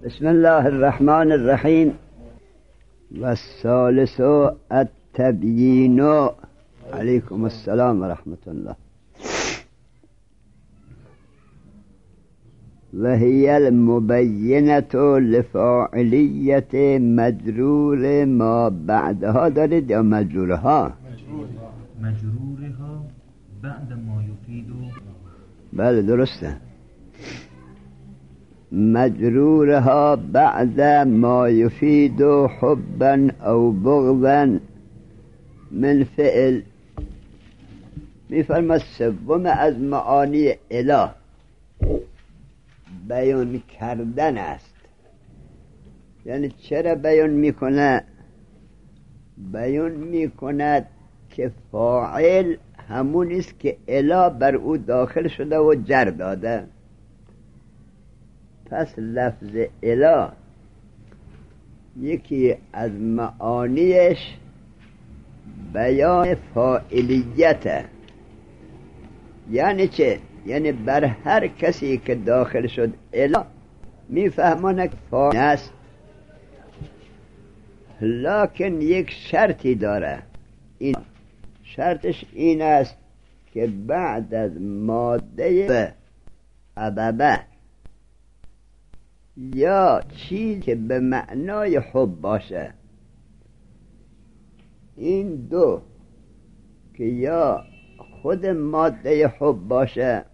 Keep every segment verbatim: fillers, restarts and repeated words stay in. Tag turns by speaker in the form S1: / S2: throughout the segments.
S1: بسم الله الرحمن الرحیم. والثالث التبیین. علیکم السلام و رحمت الله. وهي المبینة لفاعلیت مجرور ما بعدها دارید یا مجرورها؟
S2: مجرورها بعد ما یفید.
S1: بله درسته. مجرورها بعد ما يفيد حبا او بغضا من فعل. میفرماد سوم از معانی اله بیان کردن است. یعنی چرا بیان میکنه؟ بیان میکند که فاعل همون است که اله بر او داخل شده و جر داده. پس لفظ اله یکی از معانیش بیان فاعلیت. یعنی چه؟ یعنی بر هر کسی که داخل شد اله میفهمانه که فاعل است، لکن یک شرطی داره. این شرطش این است که بعد از ماده اببه یا چیزی که به معنای حب باشه، این دو که یا خود ماده حب باشه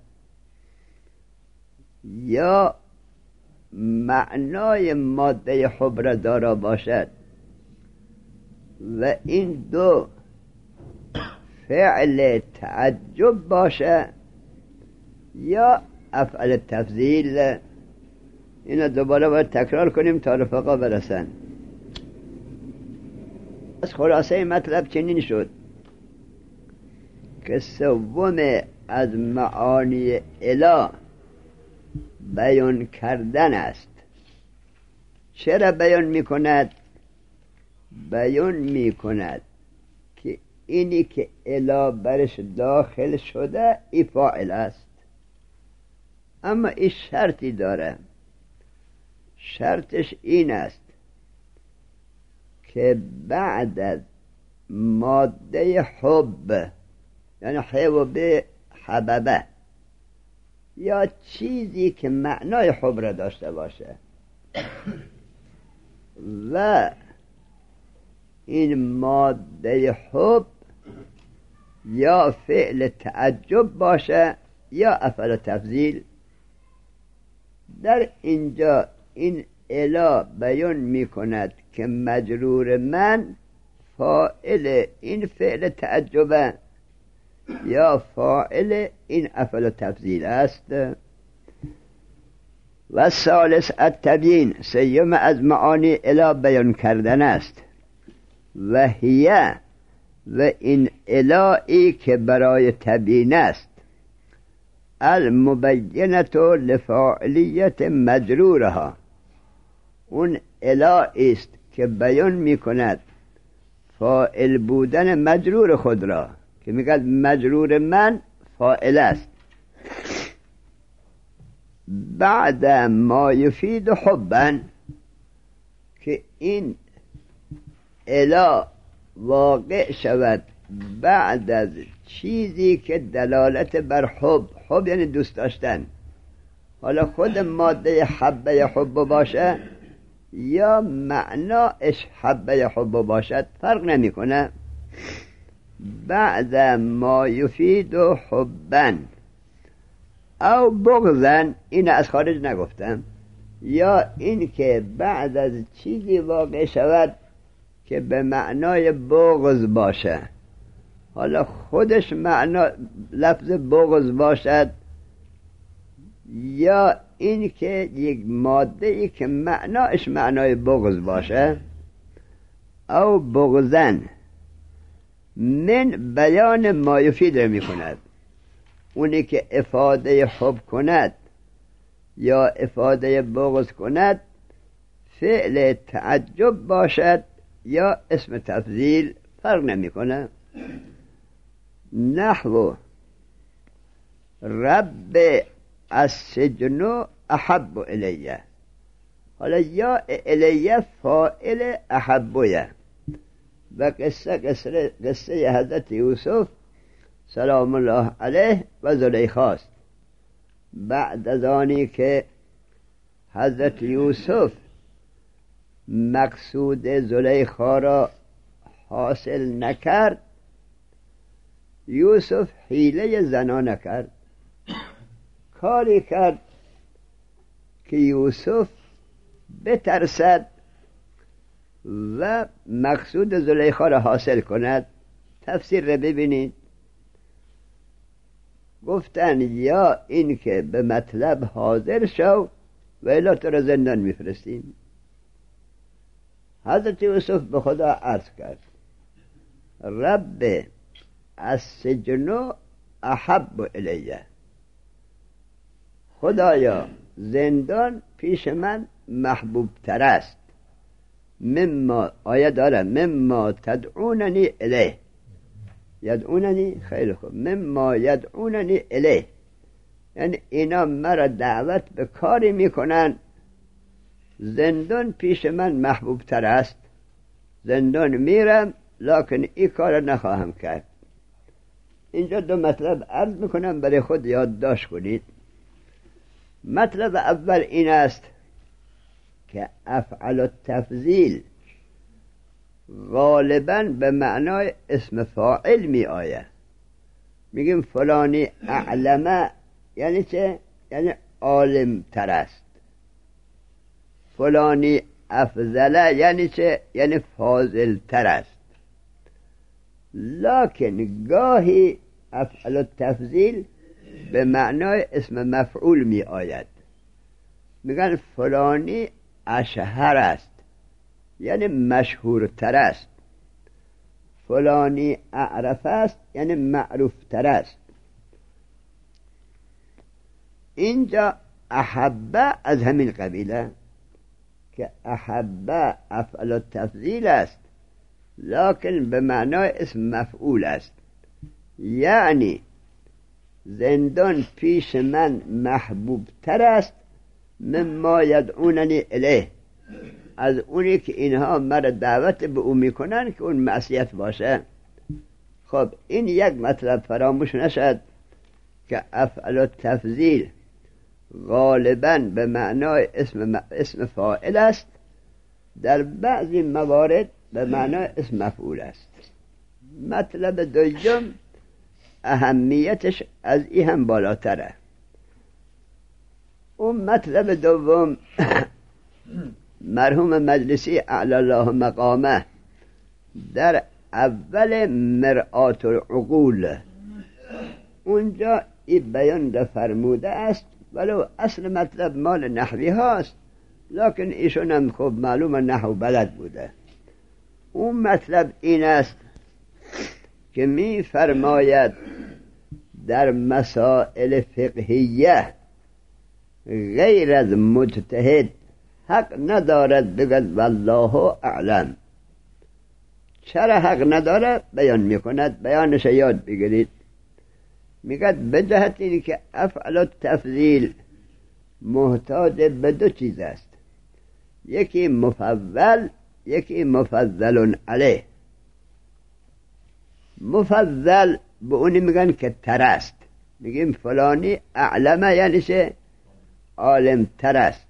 S1: یا معنای ماده حب را دارا باشد و این دو فعل تعجب باشه یا افعل تفضیل. اینا دوباره باید تکرار کنیم تا رفقا برسن. از خلاصه مطلب چنین شد که سوم از معانی اله بیان کردن است. چرا بیان میکند؟ بیان میکند که اینی که اله برش داخل شده ای فاعل است، اما این شرطی داره. شرطش این است که بعد از ماده حب، یعنی حب حببه یا چیزی که معنای حب را داشته باشه و این ماده حب یا فعل تعجب باشه یا افعال تفضیل، در اینجا این اله بیان می کند که مجرور من فاعل این فعل تعجبه یا فاعل این افعال تفضیل است. و ثالث التبیین، سیوم از معانی اله بیان کردن است. و هیه، و این الهی که برای تبیین است، المبینة لفاعلیت مجرورها، اون اله است که بیان می کند فاعل بودن مجرور خود را، که میگه مجرور من فاعل است بعد ما یفید حبا، که این اله واقع شود بعد از چیزی که دلالت بر حب، حب یعنی دوست داشتن، حالا خود ماده حبه حب باشه یا معناش حبه حب باشد فرق نمی کنه. بعد ما یفید حبا او بغضا، این از خارج نگفتم، یا این که بعد از چیزی واقع شود که به معنای بغض باشه، حالا خودش معنا لفظ بغض باشد یا این که یک ماده ای که معناش معنای بغض باشه. او بغضن من بیان ما یفید رو می کند، اونی که افاده حب کند یا افاده بغض کند فعل تعجب باشد یا اسم تفضیل، فرق نمی کنه. نحو رب السجن احب الیه، حالا یا الیه فاعل احبویه و قصه قصه, قصه حضرت یوسف سلام الله علیه و زلیخاست. بعد از آنی که حضرت یوسف مقصود زلیخا را حاصل نکرد، یوسف حیله زنا نکرد، کاری کرد که یوسف بترسد و مقصود زلیخا را حاصل کند. تفسیر را ببینید. گفتن یا این که به مطلب حاضر شو و الا تو را زندان میفرستیم. حضرت یوسف به خدا عرض کرد رب السجن احب الیه، خدایا زندان پیش من محبوب تر است، مما آیه داره مما تدعوننی الیه، یدعوننی خیلی خوب، مما یدعوننی الیه، یعنی اینا مرا دعوت به کاری میکنن، زندان پیش من محبوب تر است، زندان میرم لکن این کار نخواهم کرد. اینجا دو مطلب عرض میکنم برای خود یادداشت کنید. مطلب اول این است که افعل التفضیل غالباً به معنای اسم فاعل می آید. میگیم فلانی اعلمه یعنی چه؟ یعنی عالم تر است. فلانی افضله یعنی چه؟ یعنی فاضل تر است. لکن گاهی افعل التفضیل به معنای اسم مفعول می آید. میگن فلانی اشهر است یعنی مشهورتر است، فلانی اعرف است یعنی معروف تر است. اینجا احبه از همین قبیله که احبه افعل التفضیل است لکن به معنای اسم مفعول است، یعنی زندان پیش من محبوب تر است مما یدعوننی الیه، از اونی که اینها مرا دعوت به او میکنن که اون معصیت باشه. خب این یک مطلب فراموش نشد که افعل التفضیل غالباً به معنای اسم, اسم فاعل است، در بعضی موارد به معنای اسم مفعول است. مطلب دوم اهمیتش از این هم بالاتره. اون مطلب دوم مرحوم مجلسی اعلی الله مقامه در اول مرآت العقول اونجا این بیان ده فرموده است، ولو اصل مطلب مال نحوی هاست لکن ایشون هم خوب معلوم نحو بلد بوده. اون مطلب این است که می فرماید در مسائل فقهیه غیر از مجتهد حق ندارد بگد والله اعلم. چرا حق ندارد؟ بیان میکند، بیانش یاد بگیرید. میگد به جهت اینی که افعل التفضیل محتاج به دو چیز است، یکی مفضل یکی مفضل علیه. مفضل به اونی میگن که تر است، میگیم فلانی اعلمه یعنی چه؟ عالم تر است.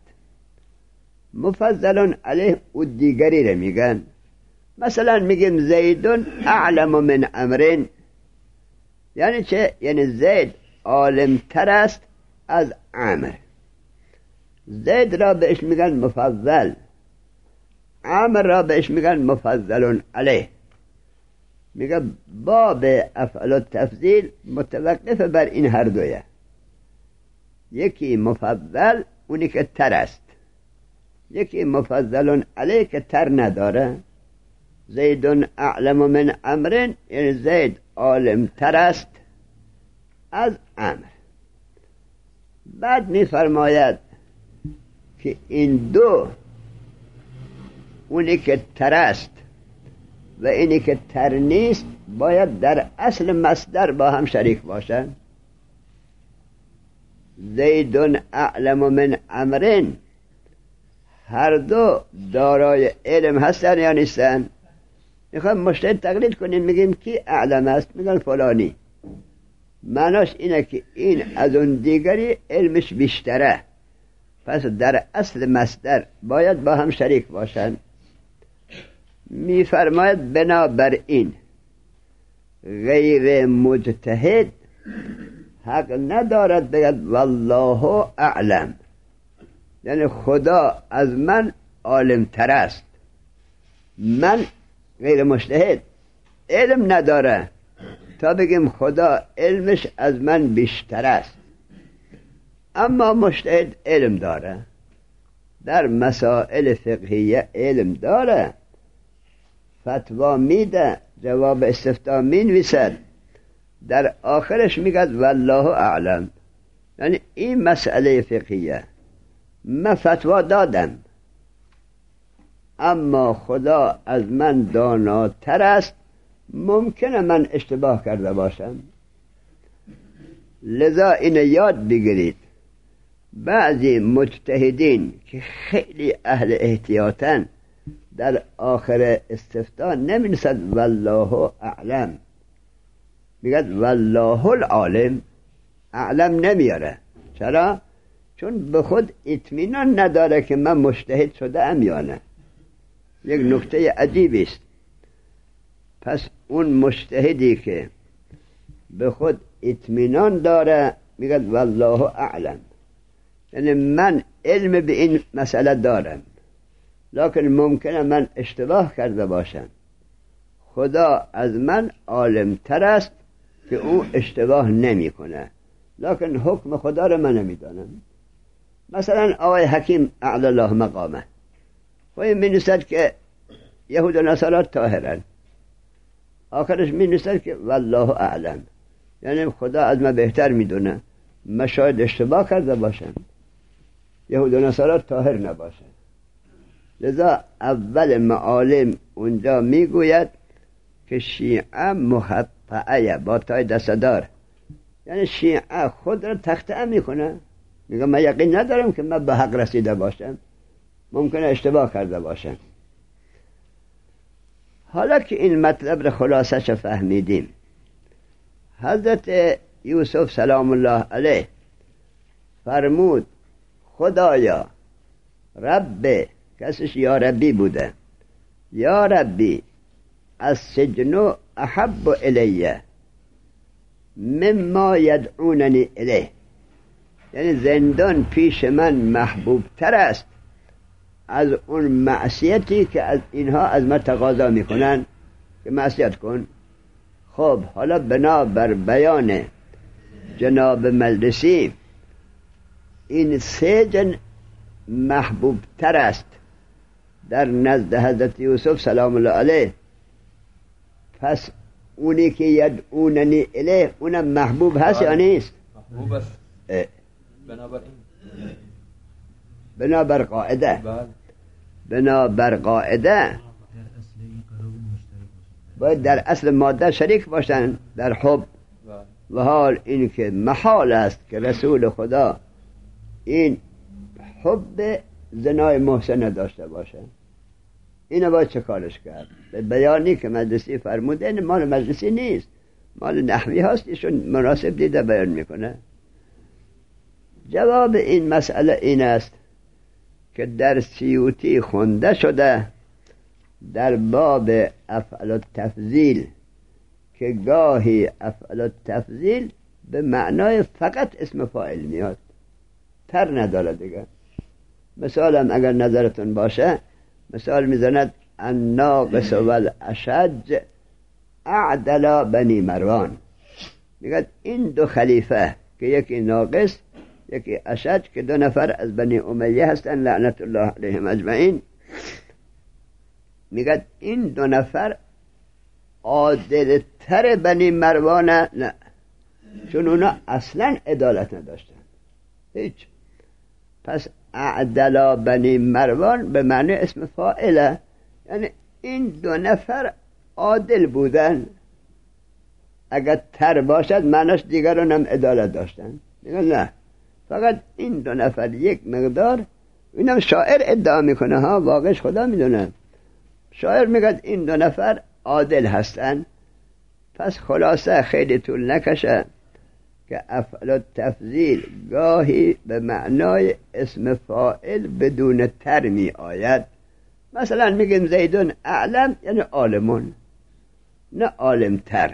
S1: مفضل علیه او دیگری رو میگن، مثلا میگیم زیدون اعلم من امرین، یعنی چه؟ یعنی زید عالم تر است از عمر. زید را بهش میگن مفضل، عمر را بهش میگن مفضل علیه. میگه باب افعال التفضیل متوقف بر این هر دویه، یکی مفضل اونی که تر است، یکی مفضل علیه که تر نداره. زیدون اعلم من امرین یعنی زید عالم تر است از امر. بعد می فرماید که این دو، اونی که تر است و اینی که تر نیست، باید در اصل مصدر با هم شریک باشن. زیدون اعلم من امرین هر دو دارای علم هستن یا نیستن؟ میخوایم مجتهد تقلید کنیم، میگیم کی اعلم است؟ میگن فلانی. معناش اینه که این از اون دیگری علمش بیشتره، پس در اصل مصدر باید با هم شریک باشن. میفرماید بنابراین غیر مجتهد حق ندارد بگد والله اعلم، یعنی خدا از من عالم تر است. من غیر مجتهد علم نداره تا بگیم خدا علمش از من بیشتر است. اما مجتهد علم داره، در مسائل فقهیه علم داره، فتوا میده، جواب استفتاء مینویسد، در آخرش میگه والله اعلم، یعنی این مسئله فقهیه من فتوا دادم اما خدا از من داناتر است، ممکنه من اشتباه کرده باشم. لذا این یاد بگیرید، بعضی مجتهدین که خیلی اهل احتیاطن در آخر استفتاء نمی‌نویسد والله اعلم، میگه والله العالم، اعلم نمیاره. چرا؟ چون به خود اطمینان نداره که من مجتهد شده ام یا نه. یک نکته عجیبی است. پس اون مجتهدی که به خود اطمینان داره میگه والله اعلم، یعنی من علم به این مسئله دارم لکن ممکنه من اشتباه کرده باشم، خدا از من عالم تر است که او اشتباه نمی کنه، لکن حکم خدا رو من نمیدانم. مثلا آقای حکیم اعلی الله مقامه و این می نویسد که یهود و نصارا طاهرن، آخرش می نویسد که والله اعلم، یعنی خدا از من بهتر میدونه، من شاید اشتباه کرده باشم، یهود و نصارا طاهر نباشن. لذا اول معالم اونجا میگوید که شیعه محقعه با تای دستدار، یعنی شیعه خود را تخطئه میکنه، میگه من یقین ندارم که من به حق رسیده باشم، ممکنه اشتباه کرده باشم. حالا که این مطلب را خلاصش فهمیدیم، حضرت یوسف سلام الله علیه فرمود خدایا رب، کسش یا ربی بوده، یا ربی از سجن احب الیه مما یدعوننی الیه، یعنی زندان پیش من محبوب تر است از اون معصیتی که از اینها از من تقاضا میکنن که معصیت کن. خب حالا بنا بر بیان جناب مجلسی این سجن محبوب تر است در نزد حضرت یوسف سلام الله علیه، پس اونی که یدعوننی الیه اونم محبوب هست یا نیست؟
S3: محبوب است. بنابر این
S1: بنابر قاعده بنابر قاعده باید در اصل ماده شریک باشن در حب، و حال این که محال است که رسول خدا این حب زنای محسن داشته باشه. اینو باید چه کارش کرد؟ به بیانی که مجلسی فرموده این مال مجلسی نیست، مال نحوی هست، ایشون مناسب دیده بیان میکنه. جواب این مسئله این است که در سیوطی خونده شده در باب افعال التفضیل که گاهی افعال التفضیل به معنای فقط اسم فاعل میاد، تر نداره دیگه. مثالم اگر نظرتون باشه، مثال میزند الناقص والاشج اعدلا بنی مروان، میگه این دو خلیفه که یکی ناقص یکی اشج که دو نفر از بنی امیه هستن لعنت الله علیهم اجمعین، میگه این دو نفر عادل تر بنی مروان نه، چون اونا اصلا عدالت نداشتن هیچ. پس اعدلا بنی مروان به معنی اسم فاعله، یعنی این دو نفر عادل بودن، اگر تر باشد معنیش دیگران هم عدالت داشتن. میگن نه، فقط این دو نفر یک مقدار اینم شاعر ادعا میکنه ها، واقعش خدا میدونه. شاعر میگه این دو نفر عادل هستن. پس خلاصه خیلی طول نکشه که افعال تفضیل گاهی به معنای اسم فاعل بدون تر می آید. مثلا میگیم زیدون اعلم یعنی عالمون، نه عالم تر.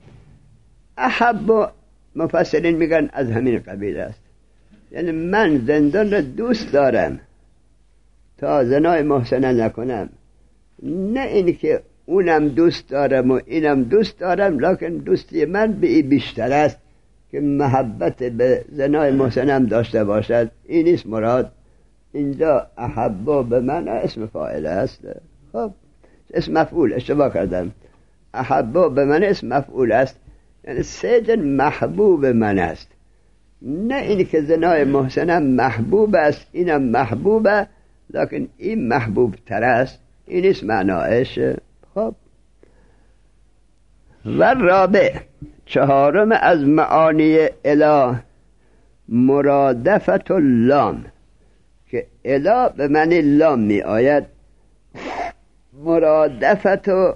S1: احب مفسرین میگن از همین قبیل است، یعنی من زندان را دوست دارم تا زنای محسنه نکنم، نه این که اونم دوست دارم و اینم دوست دارم، لکن دوستی من به این بیشتر است که محبت به زنای محسنم داشته باشد. این نیست مراد. اینجا احبا به من اسم فاعل است. خب اسم مفعول، اشتباه کردم. احبا به من اسم مفعول است، یعنی سید محبوب من است، نه این که زنای محسنم محبوب است اینم محبوبه، لکن این محبوب تر است. این نیست معنایش. خب و رابع چهارم از معانی اله مرادفت اللام، که اله به معنی لام می آید. مرادفت و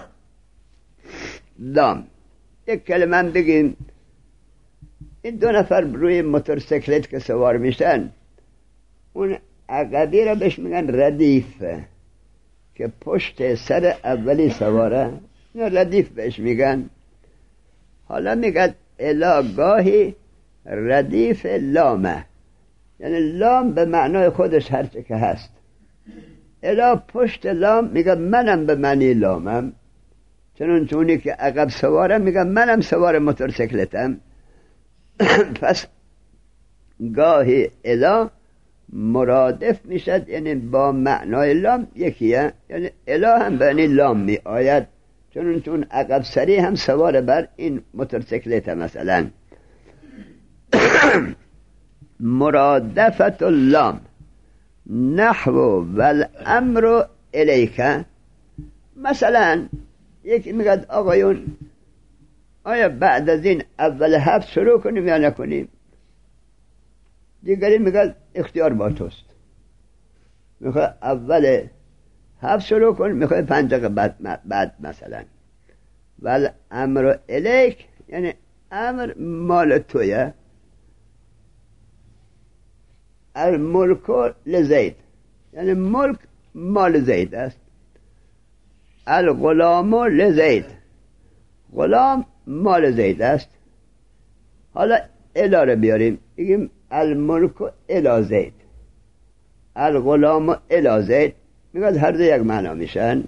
S1: لام یک کلمه بگیم. این دو نفر روی موتورسیکلت که سوار میشن، اون عقبی را بهش میگن ردیف، که پشت سر اولی سواره، ردیف بهش میگن. حالا میگن اله گاهی ردیف لامه، یعنی لام به معنای خودش هرچه که هست. اله پشت لام میگن منم به معنی لامم، چنون چونی که عقب سوارم میگن منم سوار موتورسیکلتم. پس گاهی اله مرادف میشد، یعنی با معنای لام یکیه، یعنی اله هم به معنی لام می آید، چون چون عقب سری هم سوار بر این موتورسیکلت مثلا. مرادفت اللام نحو والامر الیک. مثلا یکی میگه آقایون آیا بعد از این اول هفت شروع کنیم یا نکنیم؟ دیگری میگه اختیار با توست، میخوای اول هفت شروع کن، میخوای پنج دقیقه بعد, بعد مثلا. ولی امر الیک یعنی امر مال تویه. الملک لزید یعنی ملک مال زید است. الغلام لزید، غلام مال زید است. حالا الا رو بیاریم، بگیم الملک الی زید، الغلام الی زید، میگه هر دو یک معنا میشن.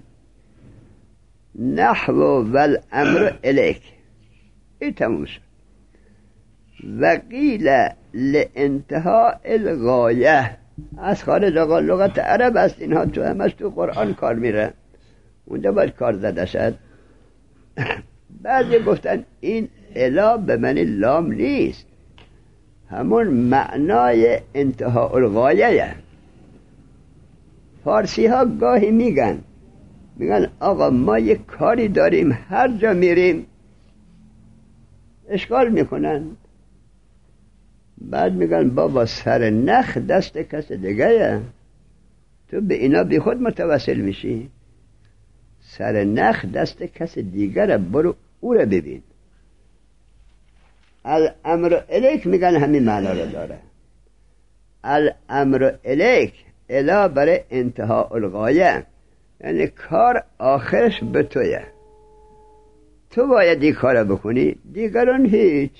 S1: نحو والامر الیک، این تموم شد. و قیل لانتهاء الغایه، از خارج لغت عرب است اینها، تو همش تو قرآن کار میره، اونجا باید کار زده شد. بعضی گفتن این الا به معنی لام نیست، همون معنای انتهاء الغایه. فارسی ها گاهی میگن میگن آقا ما یک کاری داریم، هر جا میریم اشکال میکنن، بعد میگن بابا سر نخ دست کس دیگه، تو به اینا بی خود متوسل میشی. سر نخ دست کس دیگر، برو او رو ببین. الامر الیک میگن همین معنا رو داره. الامر الیک الا برای انتهاء الغایه، یعنی کار آخرش به تویه، تو باید این کار بکنی، دیگران هیچ.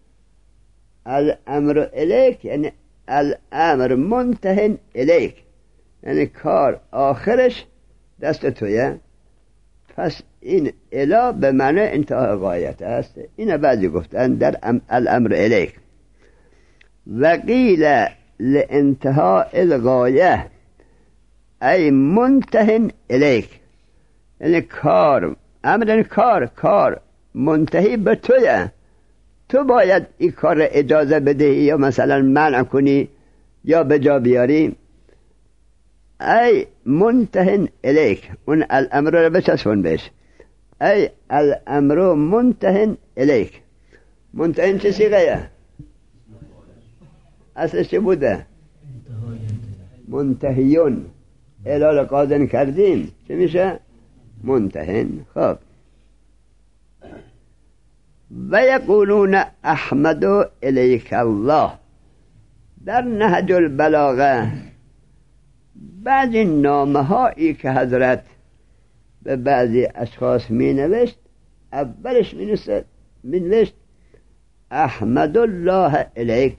S1: الامر الیک یعنی الامر منتهن الیک، یعنی کار آخرش دست تویه. پس این الا به معنی انتهای غایت است. این بعضی گفتن در الامر الیک. و قیل لانتهاء الغایه ای منتهن الیک، یعنی کار، امر کار، کار منتهی به تویه، تو باید این کار اجازه بدهی یا مثلا منع کنی یا به جا بیاری. ای منتهن الیک، اون الامر رو بچسبون بهش. ای الامر منتهن الیک. منتهن چه صیغه؟ اصلش چه بوده؟ منتهیون الال قادن کردیم چه میشه؟ منتهن. خب و یقولون احمد الیک الله. در نهج البلاغه بعضی نامه هایی که حضرت به بعضی اشخاص می نوشت اولش می نوشت احمد الله الیک.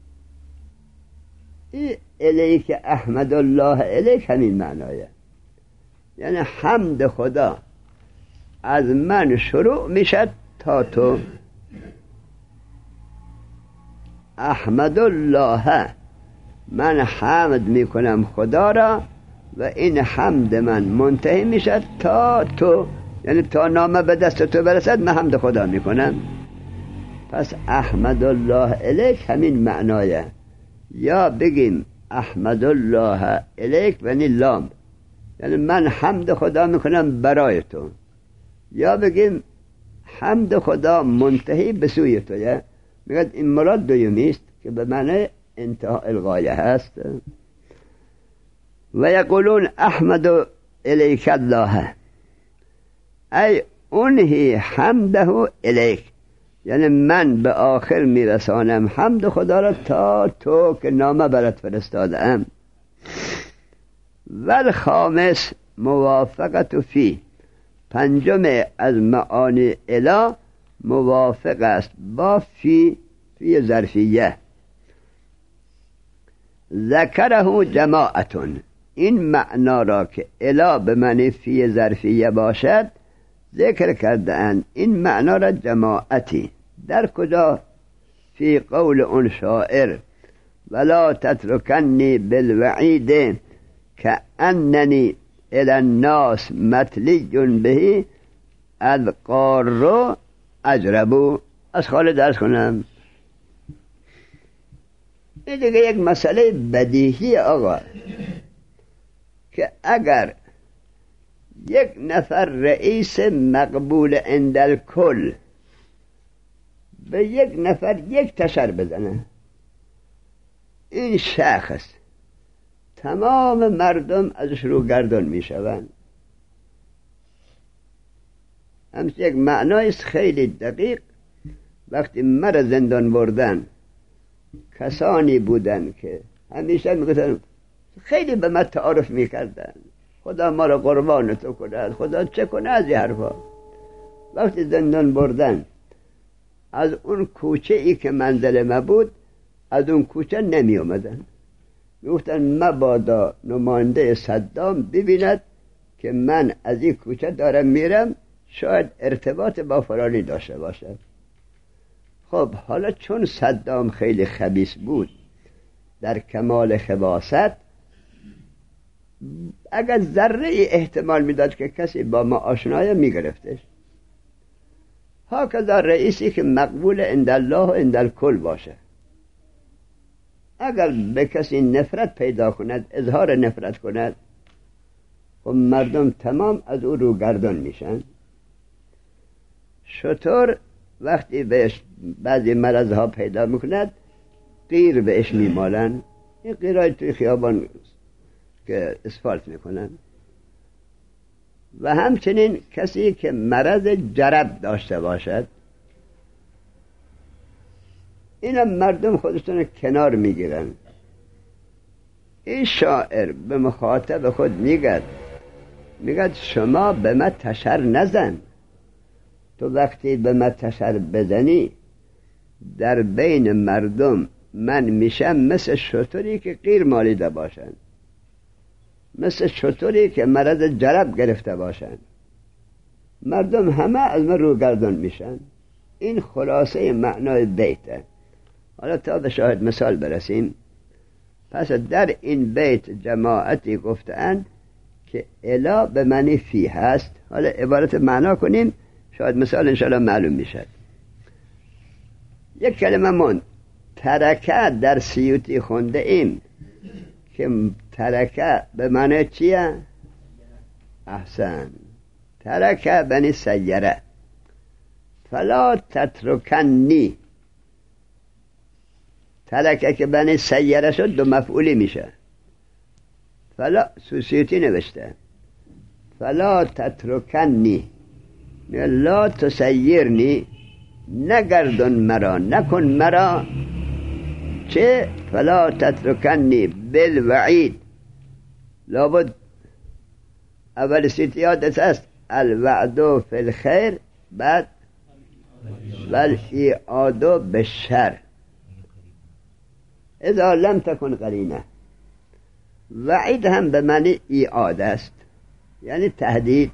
S1: ای الیک احمد الله الیک همین معنایه، یعنی حمد خدا از من شروع میشد تا تو. احمد الله، من حمد میکنم خدا را و این حمد من منتهی میشد تا تو، یعنی تا نامه به دست تو برسد من حمد خدا میکنم. پس احمد الله الیک همین معنایه. یا بگیم احمد الله الیک و لام، یعنی من حمد خدا میکنم برای تو، یا بگیم حمد خدا منتهی به سوی تو. یا میگه این مراد دویمیست که به معنی انتهای الغایه هست. و یقولون احمد الیک الله ای انهی حمده الیک، یعنی من به آخر میرسانم حمد خدا را تا تو که نامه برات فرستادم. والخامس موافقت فی، پنجم از معانی اله موافق است با فی، فی ظرفیه. ذکره جماعتون، این معنا را که اله به معنی فی ظرفیه باشد ذکر کرده اند. این معنا را جماعتی در کجا؟ فی قول اون شاعر ولا تترکنی بالوعید که اننی الى الناس مطلی بهی از قارو اجربو. از خاله درس کنم. این دیگه یک مسئله بدیهی آقا، که اگر یک نفر رئیس مقبول عند الکل به یک نفر یک تشر بزنه، این شخص تمام مردم ازش رو گردان می شوند. همچه یک معنایست خیلی دقیق. وقتی مرا زندان بردن کسانی بودن که همیشه میگفتن، خیلی به من تعارف میکردن خدا ما را قربان تو کند، خدا چه کنه، از این حرفا. وقتی زندان بردن از اون کوچه ای که منزل ما بود از اون کوچه نمی اومدن. میگفتن مبادا نماینده صدام ببیند که من از این کوچه دارم میرم، شاید ارتباط با فلانی داشته باشد. خب حالا چون صدام خیلی خبیث بود در کمال خباثت، اگر ذره احتمال میداد که کسی با ما آشنایه میگرفتش. ها کذا رئیسی که مقبول عند الله و عند الکل باشه، اگر به کسی نفرت پیدا کند، اظهار نفرت کند، خب مردم تمام از او رو گردان میشن. شطور وقتی بهش بعضی مرضها پیدا میکند قیر بهش میمالن. این قیرهای توی خیابان که اسفالت میکنن. و همچنین کسی که مرض جرب داشته باشد، اینم مردم خودشون کنار میگیرن. این شاعر به مخاطب خود میگد میگد شما به من تشر نزن. تو وقتی به من تشر بزنی در بین مردم من میشم مثل شطوری که قیر مالیده باشن، مثل شطوری که مرض جرب گرفته باشن، مردم همه از من روگردان میشن. این خلاصه معنای بیته. حالا تا به شاهد مثال برسیم. پس در این بیت جماعتی گفتند که اله به معنی فی هست. حالا عبارت معنا کنیم، شاید مثال انشاءالله معلوم میشد. یک کلمه من ترکه در سیوطی خونده ایم که ترکه به معنی چیه؟ احسن. ترکه بنی سیره. فلا تترکنی. ترکه که بنی سیره شد دو مفعولی میشه. فلا سوسیتی نوشته فلا تترکنی لا تسیرنی نگردن مرا نکن مرا چه فلا تترکنی بالوعید لابد اول سیتیات است الوعد فی الخیر بعد والإعاد بالشر اذا لم تكن قرینه وعید هم به معنی ایعاد است یعنی تهدید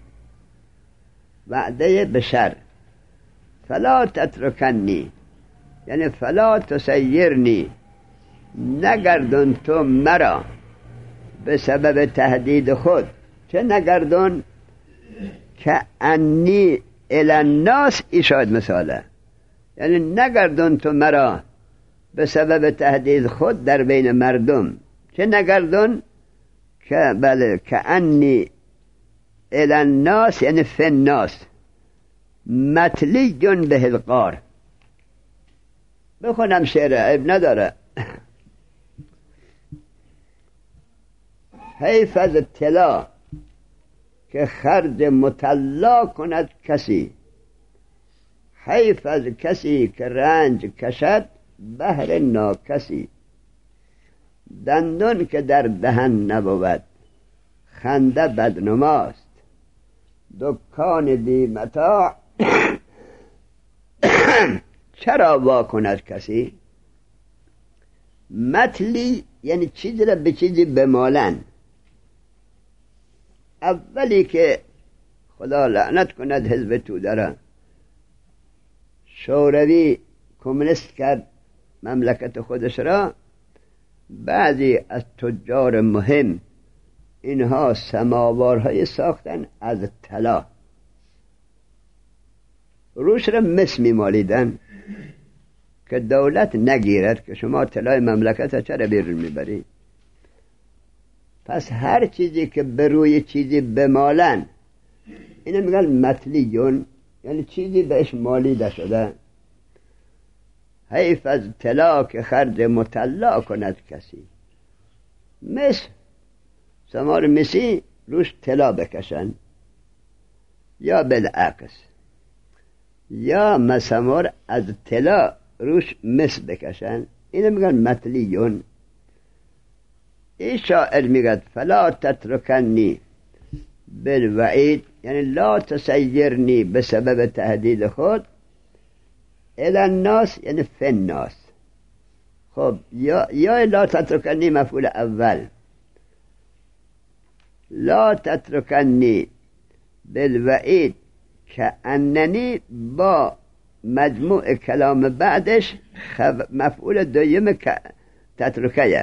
S1: وعده بشر فلا تترکنی یعنی فلا تسیرنی نگردن تو مرا به سبب تهدید خود چه نگردن که انی الی الناس ایشاد مثاله یعنی نگردن تو مرا به سبب تهدید خود در بین مردم چه نگردن که بله که انی الی الناس یعنی فی الناس مطلی جن به القار بخونم شعر عیب نداره حیف از طلا که خرج مطلا کند کسی حیف از کسی که رنج کشد بهر ناکسی دندون که در دهن نبود خنده بدنماست دکان بی متاع چرا وا کند کسی مطلی یعنی چیزی را به چیزی بمالن اولی که خدا لعنت کند حزب توده را شوروی کمونیست کرد مملکت خودش را بعضی از تجار مهم اینها سماوارهای ساختن از طلا روش را مس میمالیدن که دولت نگیرد که شما طلای مملکت چرا بیرون میبری پس هر چیزی که به روی چیزی بمالن اینو میگن مطلیون یعنی چیزی بهش مالیده شده حیف از طلا که خرج مطلا کند کسی مس سمار مسی روش طلا بکشن یا بالعکس یا مسمار از طلا روش مس بکشن اینو میگن مطلیون این شاعر میگد فلا تترکنی بالوعید یعنی لا تسیرنی به سبب تهدید خود الی الناس یعنی فی الناس خب یا, یا لا تترکنی مفعول اول لا تترکنی بالوعید که اننی با مجموع کلام بعدش مفعول دویم که تترکه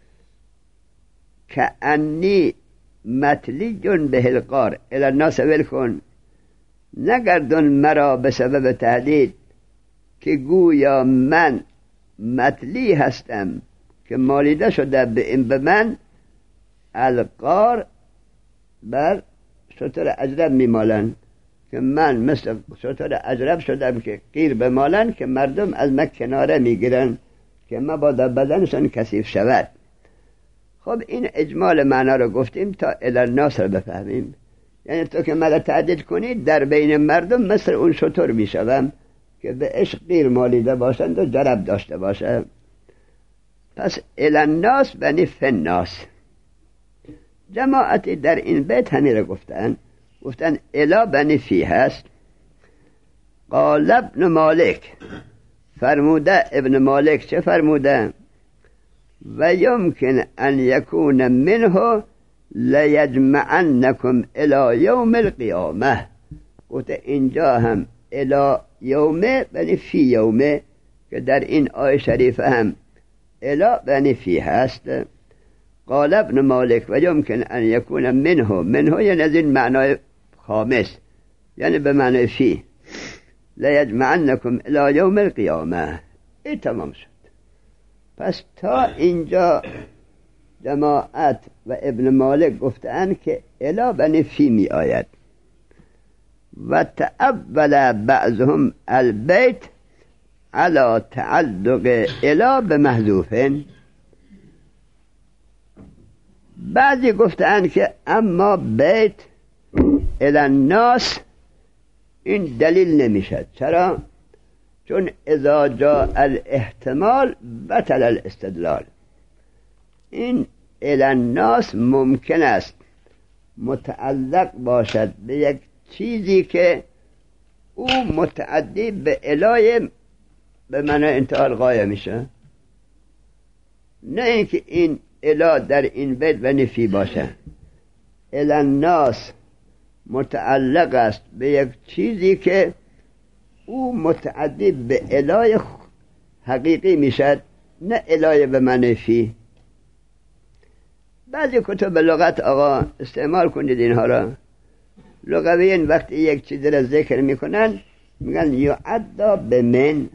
S1: که انی مطلی جن به القار الی الناس ول کن نگردن مرا به سبب تهدید که گویا من مطلی هستم که مالیده شده به این به من القار بر شتر اجرب میمالن که من مثل شتر اجرب شدم که قیر بمالن که مردم از من کناره میگیرن که مبادا بدنشان کثیف شود خب این اجمال معنا رو گفتیم تا الی الناس رو بفهمیم یعنی تو که مرا تهدید کنید در بین مردم مثل اون شتر میشوم که به عشق غیر مالیده باشند و جرب داشته باشه پس الی الناس بنی فی الناس جماعتی در این بیت همین رو گفتن گفتن الی بنی فی هست قال ابن مالک فرموده ابن مالک چه فرموده و یمکن ان یکون منه لیجمعنکم الی یوم القیامه گفته اینجا هم الی یومه بنی فی یومه که در این آیه شریفه هم الی بنی فی هست قال ابن مالک و یمکن ان یکون منه منه یعنی از این معنای خامس یعنی به معنی فی لیجمعنکم الی یوم القیامه این تمام شد پس تا اینجا جماعت و ابن مالک گفتن که الی بنی فی می آید و تأول بعضهم البیت على تعلق الی به محذوفن بعضی گفتند که اما بیت الناس این دلیل نمیشد. چرا؟ چون اذا جاء الاحتمال بطل الاستدلال. این الناس ممکن است متعلق باشد به یک چیزی که او متعدی به الای به معنی انتقال غایه میشه، نه اینکه این الا در این بیت و نفی باشه. الناس متعلق است به یک چیزی که او متعدی به الای حقیقی میشد، نه الای به معنی فی. بعضی کتب لغت آقا استعمال کنید اینها را. لغویین وقتی یک چیز را ذکر میکنن میگن یعدا به من،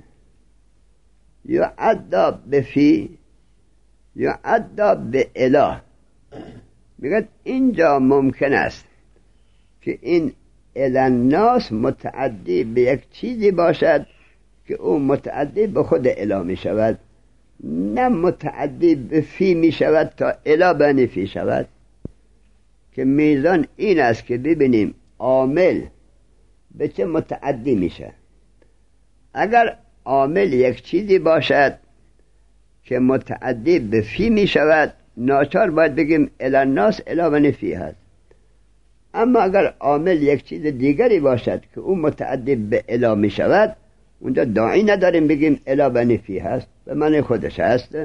S1: یعدا به فی، یعدا به اله. میگن اینجا ممکن است که این الناس متعدی به یک چیزی باشد که او متعدی به خود اله می شود، نه متعدی به فی می شود تا اله به نفی شود. که میزان این است که ببینیم عامل به چه متعدی میشه. اگر عامل یک چیزی باشد که متعدی به فی می شود، ناچار باید بگیم الناس اله و نفی هست. اما اگر عامل یک چیز دیگری باشد که او متعدی به اله می شود، اونجا داعی نداریم بگیم اله و نفی هست، به معنی خودش هست.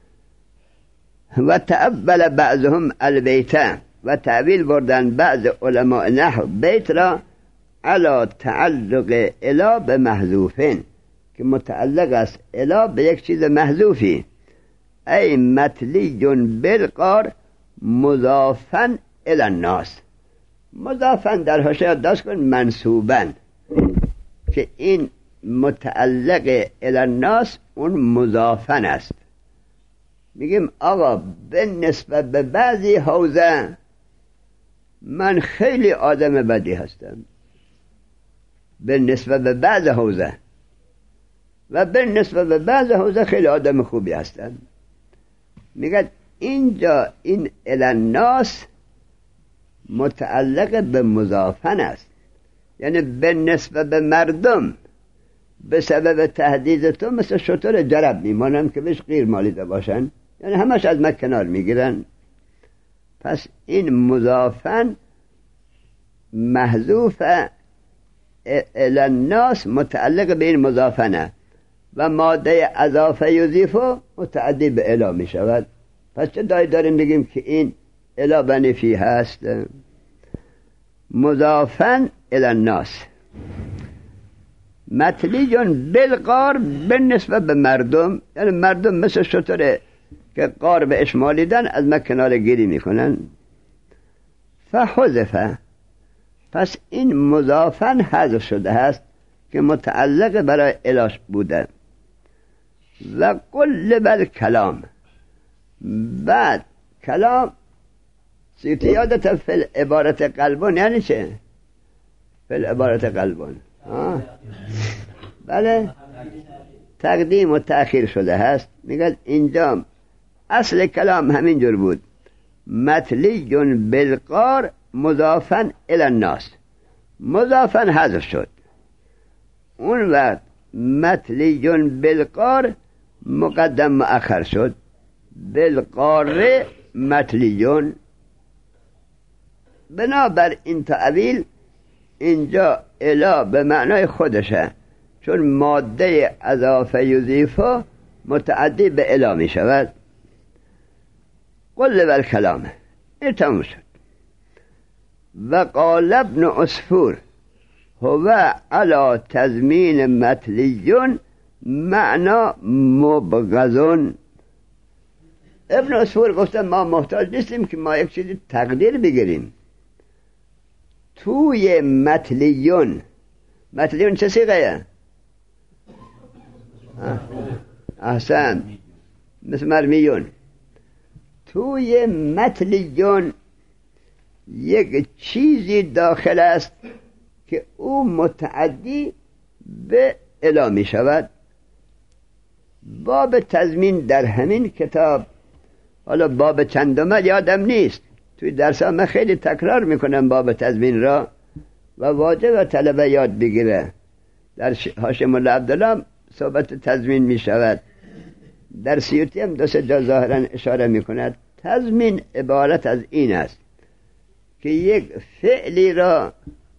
S1: و تأول بعضهم البیت، و تعویل بردن بعض علماء نحو بیت را علی تعلق اله به محذوفین، که متعلق است اله به یک چیز محذوفی. ای مطلی بالقار مضافا الی الناس. مضافا در حاشیه داشت کن منصوبا، که این متعلق الی الناس اون مضافا است. میگیم آقا به نسبت به بعضی حوزه من خیلی آدم بدی هستم، به نسبت به بعض حوزه، و به نسبت به بعض حوزه خیلی آدم خوبی هستم. میگه اینجا این الناس متعلق به مضافن است، یعنی به نسبت به مردم به سبب تهدید تو مثل شتر جرب میمانم که بهش غیر مالیده باشن، یعنی همش از من کنار میگیرن. پس این مضافن محذوف الناس متعلق به این مضافنه، و ماده اضافه یضیفو متعدی به اله می شود. پس چه دایی داریم بگیم که این اله بنفی هست؟ مضافن الناس مطلیون بالقار بالنسبه به مردم، یعنی مردم مثل شطوره که قار به اشمالیدن از ما کنار گیری میکنن. فحذفه، پس این مضافن حذف شده است که متعلق برای الاش بوده. و قلب الکلام، بعد کلام سیتی یادت فی العبارت قلبون، یعنی چه؟ فی العبارت قلبون آه. بله تقدیم و تأخیر شده هست. میگه اینجا اصل کلام همین جور بود، مطلیون بالقار مضافن الی الناس، مضافن حذف شد. اون وقت مطلیون بالقار مقدم مؤخر شد، بالقار مطلیون. بنابر این تعویل اینجا الا به معنای خودشه، چون ماده اضافه یضیفه متعدی به الا می شود. قل والکلام، این تموم شد. و قال ابن عصفور هو علی تضمین مطلیون معنا مبغضون. ابن عصفور گفتن ما محتاج نیستیم که ما یک چیزی تقدیر بگیریم. توی مطلیون، مطلیون چه صیغه؟ احسن، مثل مرمیون. توی مطلیون یک چیزی داخل است که او متعدی به الا می شود. باب تضمین در همین کتاب حالا باب چندمه یادم نیست، توی درس ها من خیلی تکرار میکنم باب تضمین را و واجب طلبه یاد بگیره. در حاشیه مولا عبدالله صحبت تضمین میشود، در سیوطی هم دو سه جا ظاهرا اشاره میکند. تضمین عبارت از این است که یک فعلی را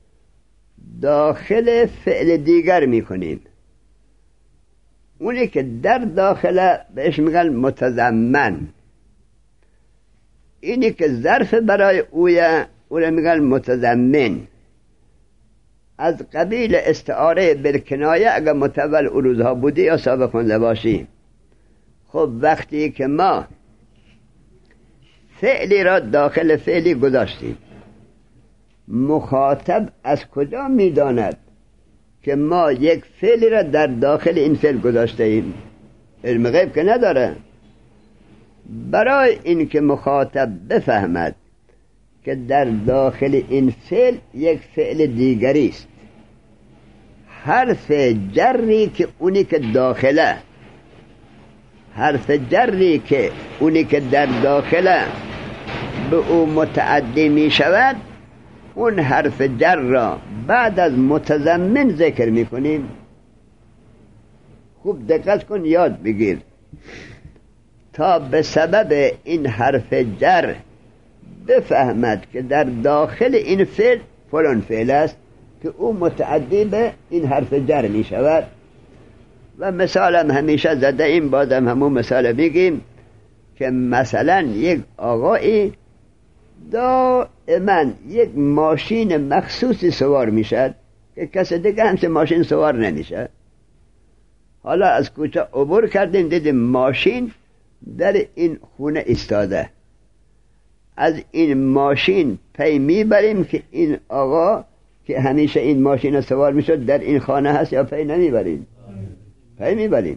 S1: داخل فعل دیگر میکنیم، اونی که در داخل بهش میگن متضمن، اینی که ظرف برای اویه اون میگن متضمن. از قبیل استعاره بالکنایه اگر متول عروضها بودی یا سابق خونده باشی. خب وقتی که ما فعلی را داخل فعلی گذاشتیم، مخاطب از کجا میداند که ما یک فعلی را در داخل این فعل گذاشته ایم؟ علم غیب که نداره. برای این که مخاطب بفهمد که در داخل این فعل یک فعل دیگری است، حرف جری که اونی که داخله حرف جری که اونی که در داخله به او متعدی می شود، اون حرف جر را بعد از متضمن ذکر می کنیم. خوب دقت کن، یاد بگیر تا به سبب این حرف جر بفهمد که در داخل این فعل فلان فعل است که او متعدی به این حرف جر می شود. و مثالم همیشه زده این، بازم همون مثال میگیم که مثلا یک آقایی دائما یک ماشین مخصوصی سوار میشد که کس دیگه همچه ماشین سوار نمیشه. حالا از کوچه عبور کردیم، دیدیم ماشین در این خونه ایستاده. از این ماشین پی میبریم که این آقا که همیشه این ماشین سوار میشد در این خانه هست یا پی نمیبریم؟ پی میبریم.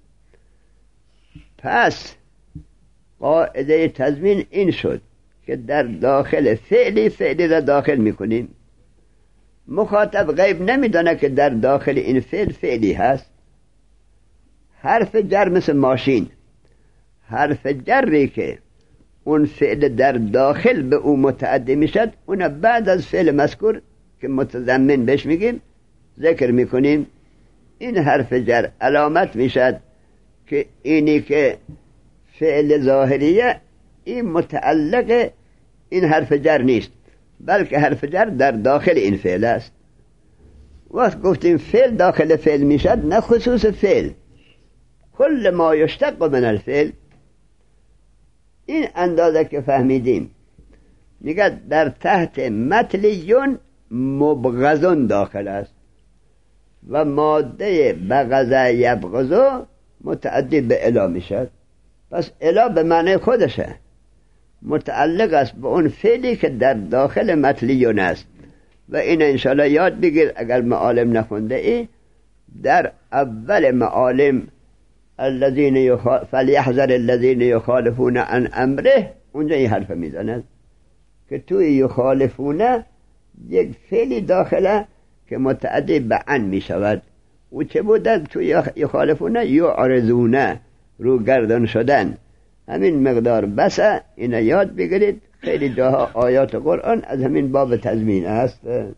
S1: پس قاعده تضمین این شد که در داخل فعلی فعلی را داخل میکنیم. مخاطب غیب نمیدانه که در داخل این فعل فعلی هست. حرف جر مثل ماشین، حرف جری که اون فعل در داخل به او متعدی میشد، اون بعد از فعل مذکور که متضمن بهش میگیم ذکر میکنیم. این حرف جر علامت میشد که اینی که فعل ظاهریه این متعلق این حرف جر نیست، بلکه حرف جر در داخل این فعل است. وقت گفتیم فعل داخل فعل میشد، نه خصوص فعل، کل ما یشتق من الفعل. این اندازه که فهمیدیم میگه در تحت مطلیون مبغضون داخل است و ماده بغض یبغضو متعدی به الا میشد. پس الا به معنی خودشه، متعلق است به اون فعلی که در داخل مطلیون است. و این انشاءالله یاد بگیر اگر معالم نخونده ای، در اول معالم الذين يخ... فليحذر الذين يخالفون عن امره، اونجا این حرف میزند که توی یخالفونه یک فعلی داخله که متعدی به عن میشود. و چه بودن توی یخالفونه؟ یعرضونه، رو گردان شدن. همین مقدار بسه، اینه یاد بگیرید. خیلی جاها آیات قرآن از همین باب تضمین است.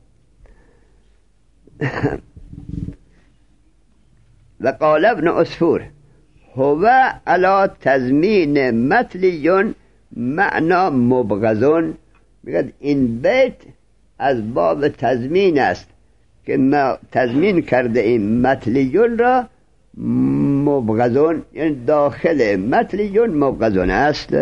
S1: و قال ابن عصفور هو علا تضمین مطلیون معنا مبغضون. میگه این بیت از باب تضمین است که ما تضمین کرده این مطلیون را مبغضون، یعنی داخل مطلیون مبغضون است.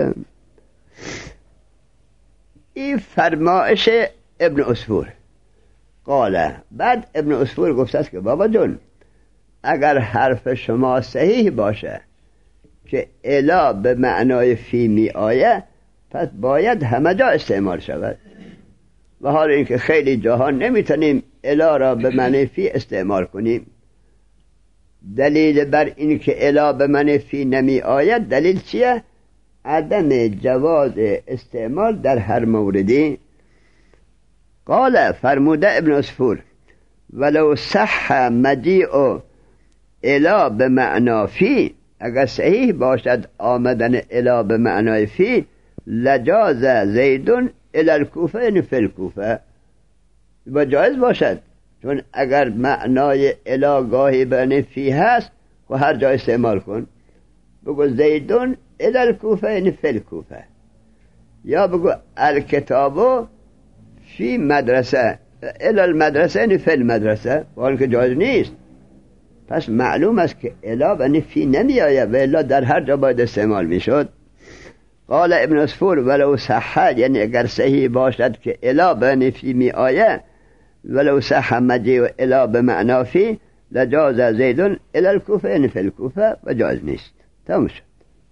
S1: این فرمایش ابن عصفور. قاله، بعد ابن عصفور گفته است که بابا جون، اگر حرف شما صحیح باشه که الا به معنای فی می آیه، پس باید همه جا استعمال شود. و حال اینکه خیلی جاها نمیتونیم الا را به معنی فی استعمال کنیم. دلیل بر این که الا به معنی فی نمی آید دلیل چیه؟ عدم جواز استعمال در هر موردی. قال، فرموده ابن عصفور، ولو صح مجیء الا به معنا فی، اگر صحیح باشد آمدن الی به معنای فی لجاز زیدون الی الکوفه فی الکوفه، با جایز باشد، چون اگر معنای الی گاهی بین فی هست و هر جای استعمال کن، بگو زیدون الی الکوفه فی الکوفه، یا بگو الکتابو فی مدرسه الی المدرسه فی المدرسه، و حال که جایز نیست. پس معلوم است که الی بنی فی نمی آید و الا در هر جا باید استعمال می شد. قال ابن عصفور ولو صح، یعنی اگر صحیح باشد که الی بنی فی می آید، ولو صح مجیء الی بمعنی فی لجاز زیدون الی الکوفه فی الکوفه، و جایز نیست. تمام شد.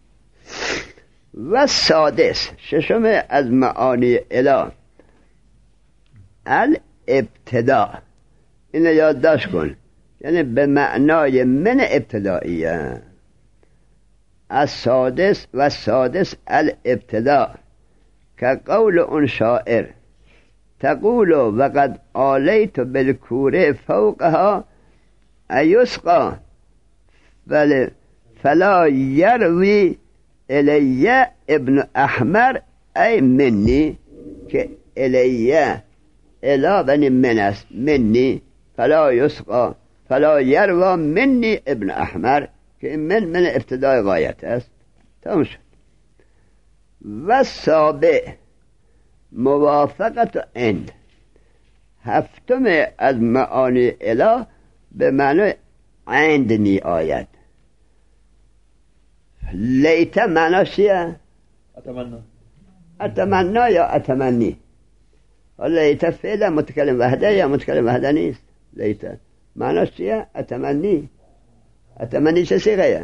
S1: و سادس، ششم از معانی الی الابتداء، اینو یادداشت کن، یعنی به معنای من ابتدائیه. السادس و سادس الابتداء، که قول اون شاعر تقول وقد آلیت بالکوره فوقها ایسقا فلا یروی الیه ابن احمر ای منی، که الیه الا بنی من است، منی فلا یسقا فلا یروا منی ابن احمر، که من من ابتدای غایت است. تمام شد. و سابع موافقت اند، هفتم از معانی اله به معنی عند می آید. لیت معناش چیه؟
S3: اتمنى.
S1: اتمنى یا اتمنی. لیت فعل متکلم وحده یا متکلم وحده نیست. لیت معناش چیه؟ اتمنی. اتمنی چه صیغه؟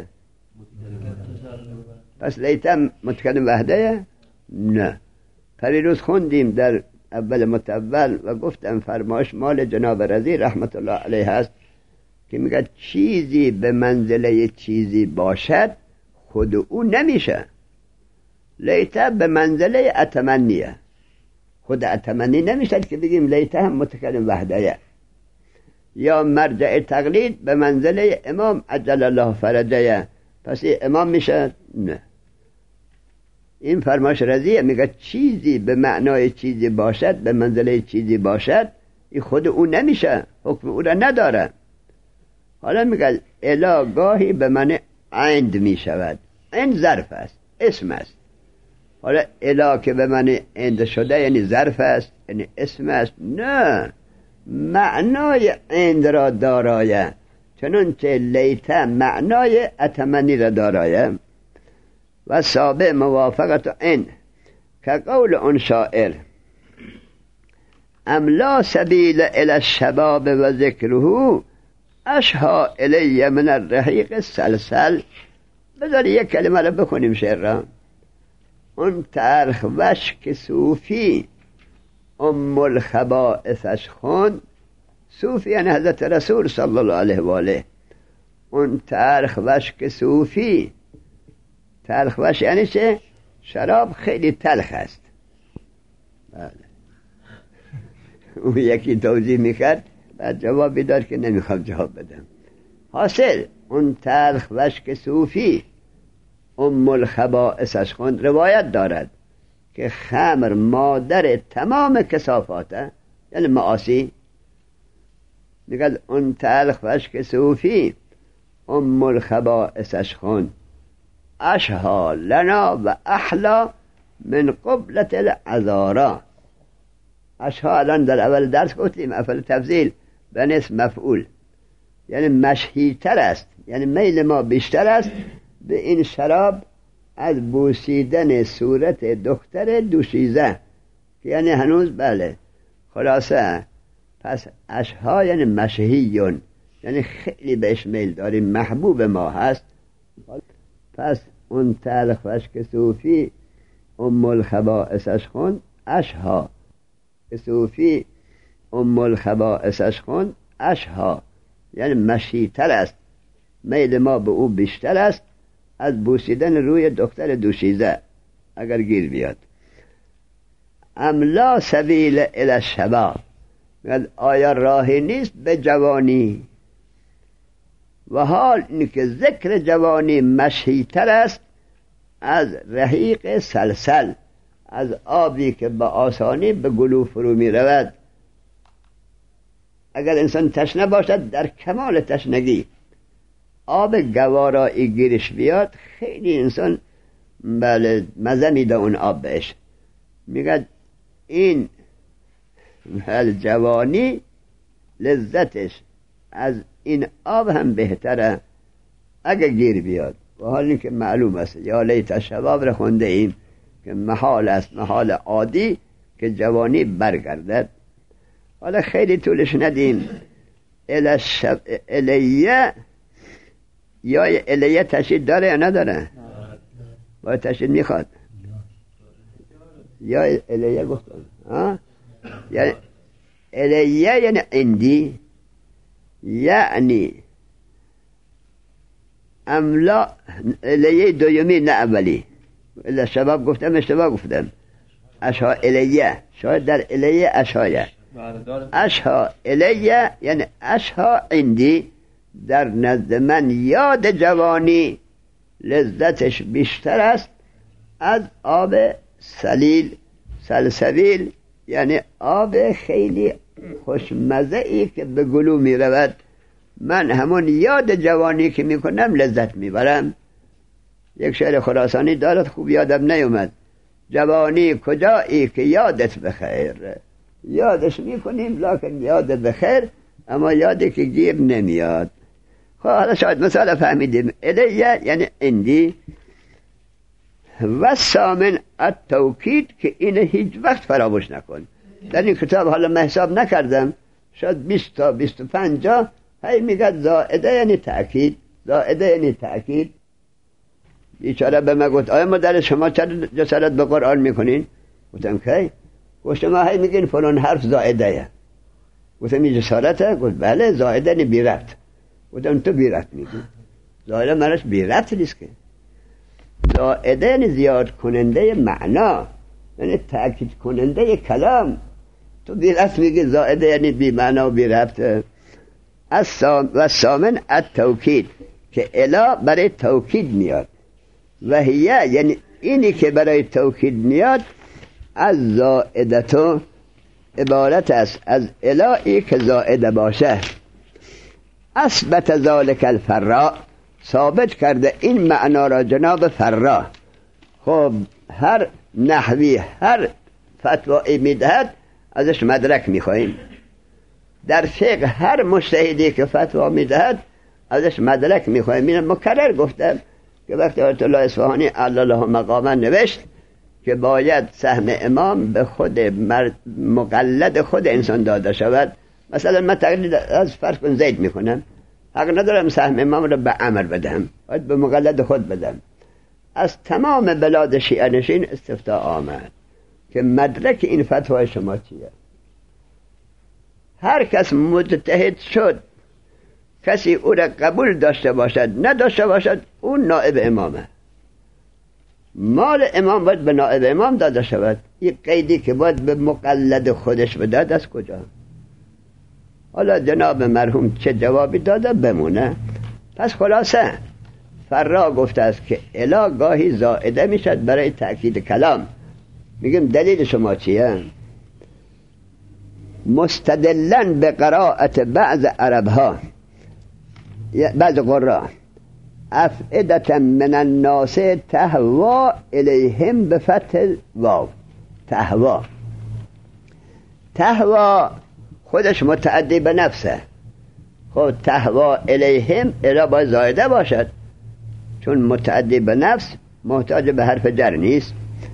S1: پس لیت متکلم وحده؟ نه. پریروز خوندیم در اول متول و گفتم فرمایش مال جناب رضی رحمت الله علیه است که میگه چیزی به منزله چیزی باشد خود او نمیشه. لیته به منزله اتمنیه، خود اتمنی نمیشه که بگیم لیته هم متکلم وحده. یا مرجع تقلید به منزله امام عجل الله فرجه، پس امام میشه؟ نه. این فرمایش رضیه میگه چیزی به معنای چیزی باشد به منزله چیزی باشد، این خود او نمیشه، حکم او را نداره. حالا میگه الا گاهی به معنی عند میشود، عند ظرف است، اسم است. حالا الا که به معنی عند شده یعنی ظرف است، یعنی اسم است؟ نه، معنای عند را دارایه، چنانچه لیته معنای اتمنی را دارایه. و سابع موافقت این که قول اون شاعر املا سبیل الی الشباب و ذکره اشها الی من الرحیق السلسل. بذاری یک کلمه را بخونیم شعر را. اون ترخ وشک صوفی ام الخبائثش خون، صوفی یعنی حضرت رسول صلی الله علیه و آله. اون ترخ وشک صوفی، تلخ وش یعنی چه؟ شراب خیلی تلخ است. بله. اون یکی توضیح میکرد بعد جوابی داد که نمیخوام جواب بدم. حاصل اون تلخ وشک صوفی ام الخبائثش خون روایت دارد که خمر مادر تمام کثافاته، یعنی معاصی. میگه اون تلخ وشک صوفی ام الخبائثش خون اشها لنا و احلا من قبلت العذارا. اشها الان در اول درس گفتیم افعال تفضیل به نسب مفعول، یعنی مشهیتر است، یعنی میل ما بیشتر است به این شراب از بوسیدن صورت دختر دوشیزه، یعنی هنوز بله. خلاصه پس اشها یعنی مشهیون، یعنی خیلی بهش میل داریم، محبوب ما هست. پس اون تلخ وشک صوفی ام الخبائثش خون اشها، صوفی ام الخبائثش خون اشها یعنی مشیتر است، میل ما به او بیشتر است از بوسیدن روی دختر دوشیزه اگر گیر بیاد. املا سبیل الی الشباب، آیا راهی نیست به جوانی؟ و حال اینکه ذکر جوانی مشهی‌تر است از رحیق سلسل، از آبی که با آسانی به گلو فرو می رود. اگر انسان تشنه باشد در کمال تشنگی آب گوارایی گیرش بیاد، خیلی انسان بله مزه میده اون آب بهش، میگه این جوانی لذتش از این آب هم بهتره اگه گیر بیاد. و حالی که معلوم است یا لیت شباب را خونده ایم که محال است، محال عادی که جوانی برگردد. حالا خیلی طولش ندیم. الشب... الیه یا الیه تشدید داره یا نداره؟ باید تشدید میخواد یا الیه گفتم ها؟ یعنی الیه یعنی عندی، یعنی املا الیه دویمی نه اولی. الا شباب گفتم اشتباه گفتم. اشها الیه، شاید در الیه اشهایه. اشها الیه یعنی اشها عندی، در نزد من یاد جوانی لذتش بیشتر است از آب سلیل سلسبیل، یعنی آب خیلی خوشمزه ای که به گلو می رود. من همون یاد جوانی که می کنم لذت می برم. یک شعر خراسانی دارد خوب یادم نیومد: جوانی کجایی که یادت بخیر. یادش می کنیم لکن یاد بخیر، اما یادی که گیر نمیاد. خب حالا شاید مثال فهمیدیم. الیه یعنی عندی. و سامن التوکید که این هیچ وقت فراموش نکن. در این کتاب حالا من حساب نکردم، شاید بیست تا بیست و پنج جا هی میگه زائده یعنی تأکید، زائده یعنی تأکید. بیچاره به من گفت آیا مادر شما چرا جسارت به قرآن میکنین؟ گفتم که گفت شما هی میگین فلان حرف زائده. گفتم این جسارته؟ گفت بله زائده یعنی بی ربط. گفتم تو بی ربط میگی؟ زائده معنیش بی ربط نیست که. زائده یعنی زیاد کننده معنا، یعنی تأکید کننده کلام. تو بی ربط میگی زائده یعنی بی معنا و بی ربط. و سامن التوکید که الا برای توکید میاد، و هیه یعنی اینی که برای توکید میاد از زائدتو عبارت است از الایی که زائده باشه. اثبت ذالک الفراء، ثابت کرده این معنا را جناب فرا. خب هر نحوی هر فتوایی میدهد ازش مدرک میخواهیم. در فقه هر مجتهدی که فتوا میدهد ازش مدرک میخواهیم. این مکرر گفتم که وقتی آیت الله اصفهانی علی الله مقاما نوشت که باید سهم امام به خود مقلد خود انسان داده شود. مثلا من تقلید از فرض کن زید میکنم، حق ندارم سهم امام را به عمر بدم، باید به مقلد خود بدم. از تمام بلاد شیعه نشین استفتاء آمد که مدرک این فتوای شما چیه. هر کس مجتهد شد، کسی او را قبول داشته باشد نداشته باشد، اون نائب امامه. مال امام باید به نائب امام داده شود. این قیدی که باید به مقلد خودش بداد از کجا؟ حالا جناب مرحوم چه جوابی داده بمونه. پس خلاصه فرا گفته است که الا گاهی زائده میشد برای تأکید کلام. میگم دلیل شما چیه؟ مستدلن به قرائت بعض عربها، بعض قرآن، افئدة من الناس تهوا الیهم بفتح واو. تهوا تهوا خودش متعدی به نفسه. خود تهوا الیهم الا باید زایده باشد، چون متعدی به نفس محتاج به حرف جر نیست.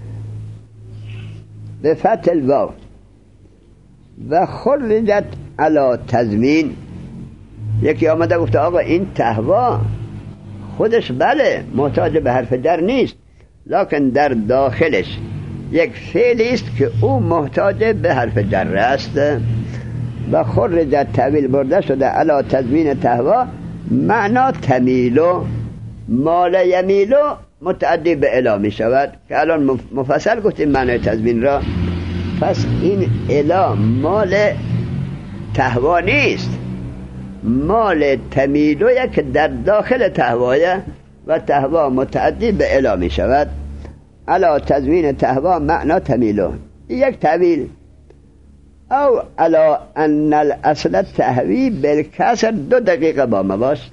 S1: به فتح واو. و خرجت علی تضمین. یکی آمده گفته آقا این تهوا خودش بله محتاج به حرف در نیست، لکن در داخلش یک فعلی است که او محتاج به حرف جر است. و خرجت تعویل برده شده علی تضمین تهوا، معنا تمیلو، مال یمیلو متعدی به الا می شود که الان مفصل گفتیم معنای تضمین را. پس این الا مال تهوا نیست، مال تمیلویه که در داخل تهوایه و تهوا متعدی به الا می شود. علا تزوین تهوا معنا تمیلو، یک تعویل. او علا ان الاصل تهوی بالکسر، دو دقیقه با ما باش.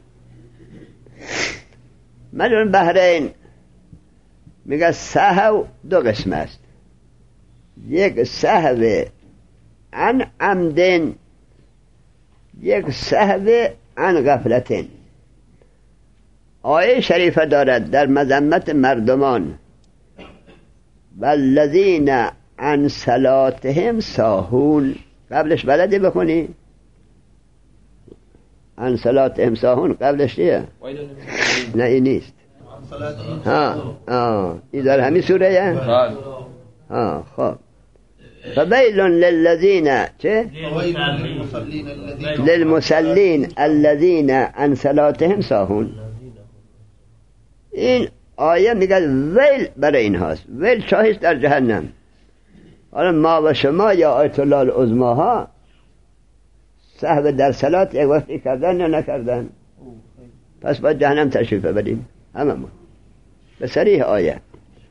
S1: مجموع بحرین میگه سهو دو قسم است، یک سهو عن عمدن، یک سهو عن غفلتن. آیه شریفه دارد در مذمت مردمان والذین عن صلاتهم ساهون. قبلش بلدی بخونی؟ عن صلاتهم ساهون قبلش چیه؟ نه این نیست. ها ها این در همین سوره یه؟ ها خب فویل للذین چه؟ للمصلین الذین عن صلاتهم ساهون. این آیه میگه ویل برای این هاست. ویل چاهیست در جهنم. حالا ما و شما یا آیت الله العظمی ها سهو در صلات یک وقتی کردن یا نکردن، پس باید جهنم تشریف ببریم همه ما به صریح آیه.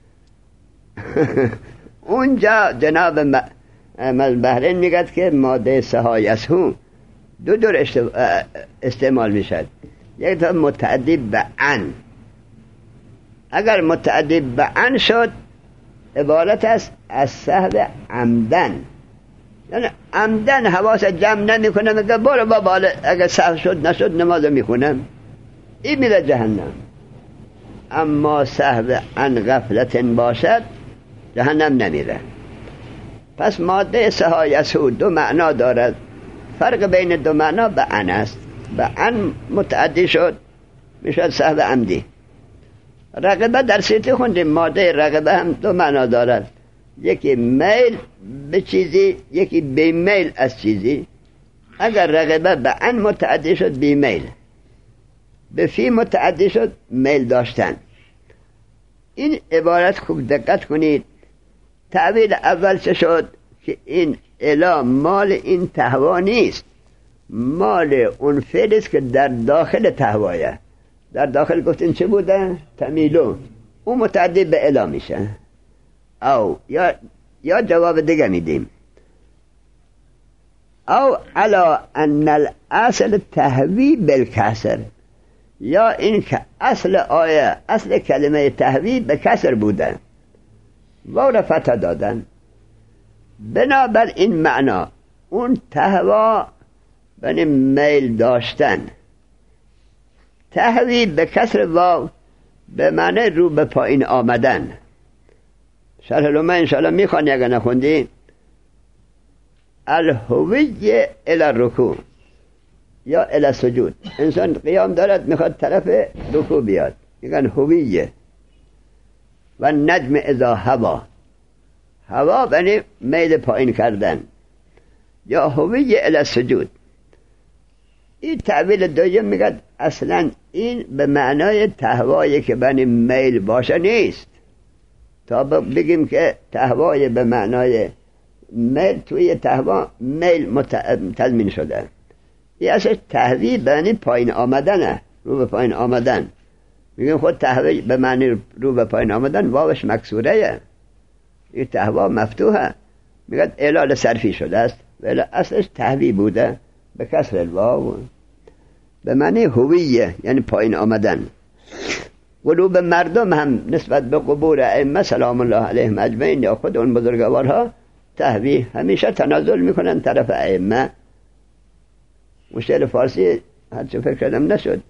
S1: اونجا جناب بحرین میگه که ماده سهایسهون دو دور استعمال میشد. یک تا متعدی به ان، اگر متعدی به ان شد عبارت است از سهو عمدن، یعنی عمدن حواس جمع نمی کنه، میگه برو بابا اگر سهو شد نشد نماز میخونم، این میره جهنم. اما سهو عن غفلت باشد جهنم نمیره. پس ماده سهایسو دو معنا دارد. فرق بین دو معنا به ان است. به ان متعدی شد میشد سهو عمدی. رغبه در سیتی خوندیم، ماده رغبه هم دو معنا دارد، یکی میل به چیزی، یکی بیمیل از چیزی. اگر رغبه به ان متعدی شد بیمیل، به فی متعدی شد میل داشتن. این عبارت خوب دقت کنید. تعبیر اول چه شد؟ که این الا مال این تهوا نیست، مال اون فعل است که در داخل تهوایه. در داخل گفتیم چه بوده؟ تمیلو، اون متعدی به الا میشه. او یا یا جواب دیگه میدیم، او علا ان الاصل تهوی بالکسر، یا این که اصل آیه، اصل کلمه تهوی به کسر بوده و را فتح دادن. بنابر این معنا اون تهوا یعنی میل داشتن. تهوی به کسر واو به معنی رو به پایین آمدن. شرح لومه انشاءالله میخوانی اگر نخوندی. الهویه الی الرکوع یا الی السجود. انسان قیام دارد میخواد طرف رکوع بیاد، میگن هویه. و نجم اذا هوا، هوا یعنی میل پایین کردن، یا هویه الی السجود. این تعبیر دوم میگه اصلا این به معنای تهوایی که بنی میل باشه نیست. تا بگیم که تهوای به معنای میل، توی تهوا میل تضمین شده. این اصلا تهوی بنی پایین آمدنه، رو به پایین آمدن. میگیم خود تهوی به معنی رو به پایین آمدن واوش مکسوره، این تهوا مفتوحه. میگه اعلال صرفی شده است ولی اصلش تهوی بوده به کسر الواو، به معنی هویه یعنی پایین آمدن. قلوب مردم هم نسبت به قبور ائمه سلام الله علیهم اجمعین یا خود اون بزرگوارها تهوی همیشه تنازل میکنن طرف ائمه. مشعر فارسی هرچه فکر کردم نشد.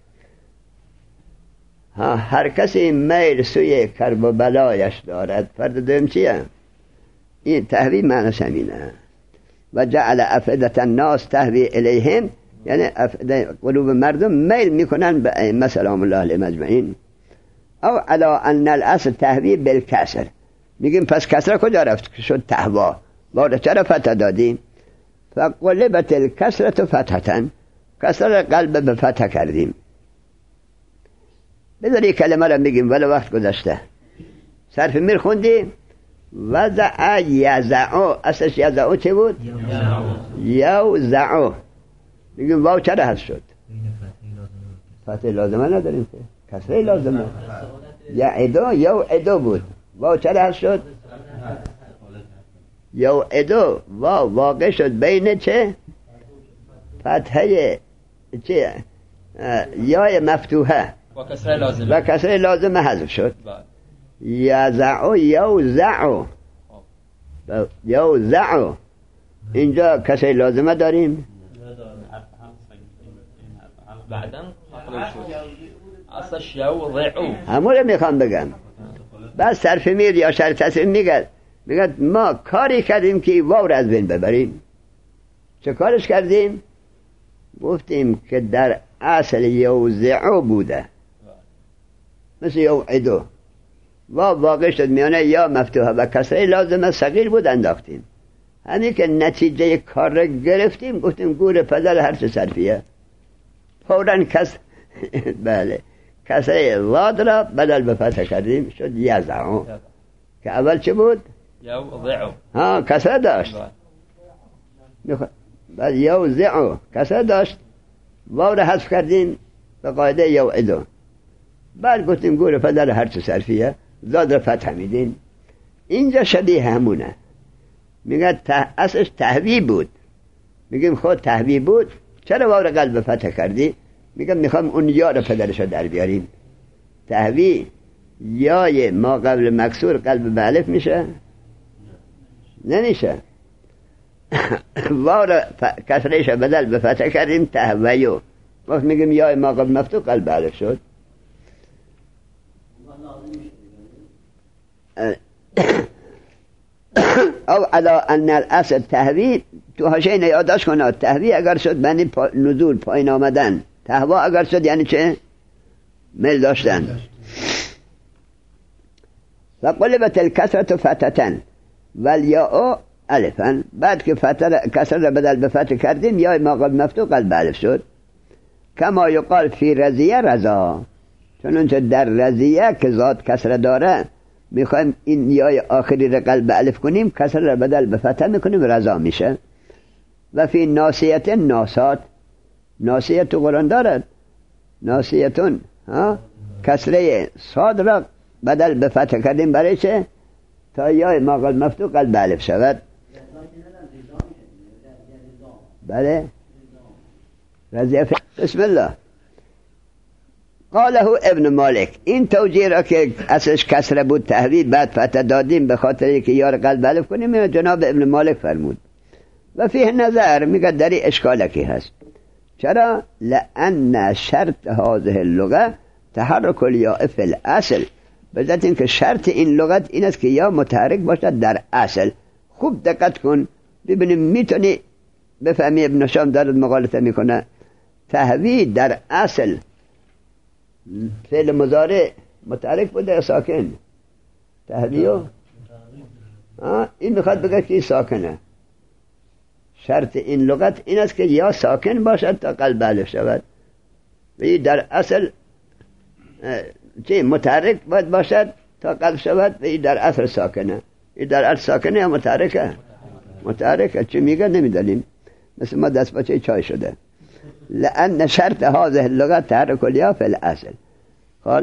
S1: ها هر کسی میل سوی کرب و بلایش دارد. فرد دوم چیه؟ این تهوی معنیش همینه. و جعل افئدة الناس تهوی الیهم، یعنی قلوب مردم میل میکنن به ائمه سلام الله علیهم اجمعین. او علا ان الاصل تهوی بالکسر. میگیم پس کسره کجا رفت که شد تهوا؟ باره چرا فتح دادیم؟ فقلبت الکسرة فتحة، کسره قلب به فتح کردیم. بذار یک کلمه را میگیم ولی وقت گذشته. صرف میر خوندی؟ وضع یزعو، اصلش یزعو چه بود؟ یوزعو. میگیم واو چرا حذف شد؟ فتح لازمه نداریم که کسره لازمه یا ادو یا ادو بود واو چرا هست شد یا ادو واو واقع شد بین چه فتحه چه یا مفتوحه
S3: و کسره لازمه
S1: و کسره لازمه حذف شد یزعو یوزعو یوزعو اینجا کسره لازمه داریم
S3: بعدن اصلاش یوزعو
S1: همون رو میخوام بگم بس صرف میر یا شرط تصریم میگه میگه ما کاری کردیم که واو رو از بین ببریم چه کارش کردیم گفتیم که در اصل یوزعو بوده مثل یوعدو واو واقع شد میانه یا مفتوحه و کسره لازمه صغیر بود انداختیم همین که نتیجه کار رو گرفتیم گفتیم گور پدر هر چه صرفیه فوراً کس بله کسره واد را بدل به فتح کردیم شد یزعو که اول چه بود
S3: یوزعو
S1: ها کسره داشت بعد یوزعو کسره داشت واو را حذف کردیم به قاعده یوعدو بعد گفتیم گور پدر هر چه صرفیه زاد را فتح میدین اینجا شبیه همونه میگه ته... اصلش تهوی بود میگیم خود تهوی بود چرا واو را قلب فتح کردی میگم میخوام اون یا را پدرش را در بیاریم تهوی یای ما قبل مکسور قلب به الف میشه نمیشه واو را ف... کسرش بدل به فتح کردیم تهویو وقت میگیم یای ما قبل مفتوح قلب به الف شد او علا ان الاصل تهوی تو حاشیه یادداشت کنه تهوی اگر شد یعنی پا نزول پایین آمدن تهوا اگر شد یعنی چه میل داشتن و قلبت الکسرة فتحتن والیاء الفا بعد که فتح کسر را بدل به فتح کردیم یا ما قبل مفتوح قلب الف شد کما یقال فی رضیه رضا چنانچه در رضیه که ذات کسر داره میخوایم این یای آخری را قلب الف کنیم کسر را بدل به فتح میکنیم رضا میشه و فی ناسیت ناسات ناسیت تو قرآن دارد ناسیتون ها کسره صاد را بدل به فتح کردیم برای چه تا یای ما قلب مفتوح قلب الف شود بله رضیه بسم الله قاله ابن مالک این توجیه را که اصلش کسره بود تهوید بعد فتح دادیم به خاطر که یار قلب الف کنیم جناب ابن مالک فرمود و فیه نظر میگه داری اشکالکی هست چرا لان شرط هذه اللغه تحرک الیاء فی الاصل بذات این که شرط این لغت این است که یا متحرک باشد در اصل خوب دقت کن ببینیم میتونی بفهمی ابن شام دارد مغالطه میکنه تهوید در اصل فعل مضارع متحرک بوده یا ساکن تهویو این میخواد بگه که ساکنه شرط این لغت این است که یا ساکن باشد تا قلب الف شود و در اصل چه متحرک باید باشد تا قلب شود و در اصل ساکنه این در اصل ساکنه یا متحرکه متحرکه چه میگه نمیدانیم مثل ما دست بچه چای شده لأن شرط هذه اللغة تحرك الياء في الأصل قال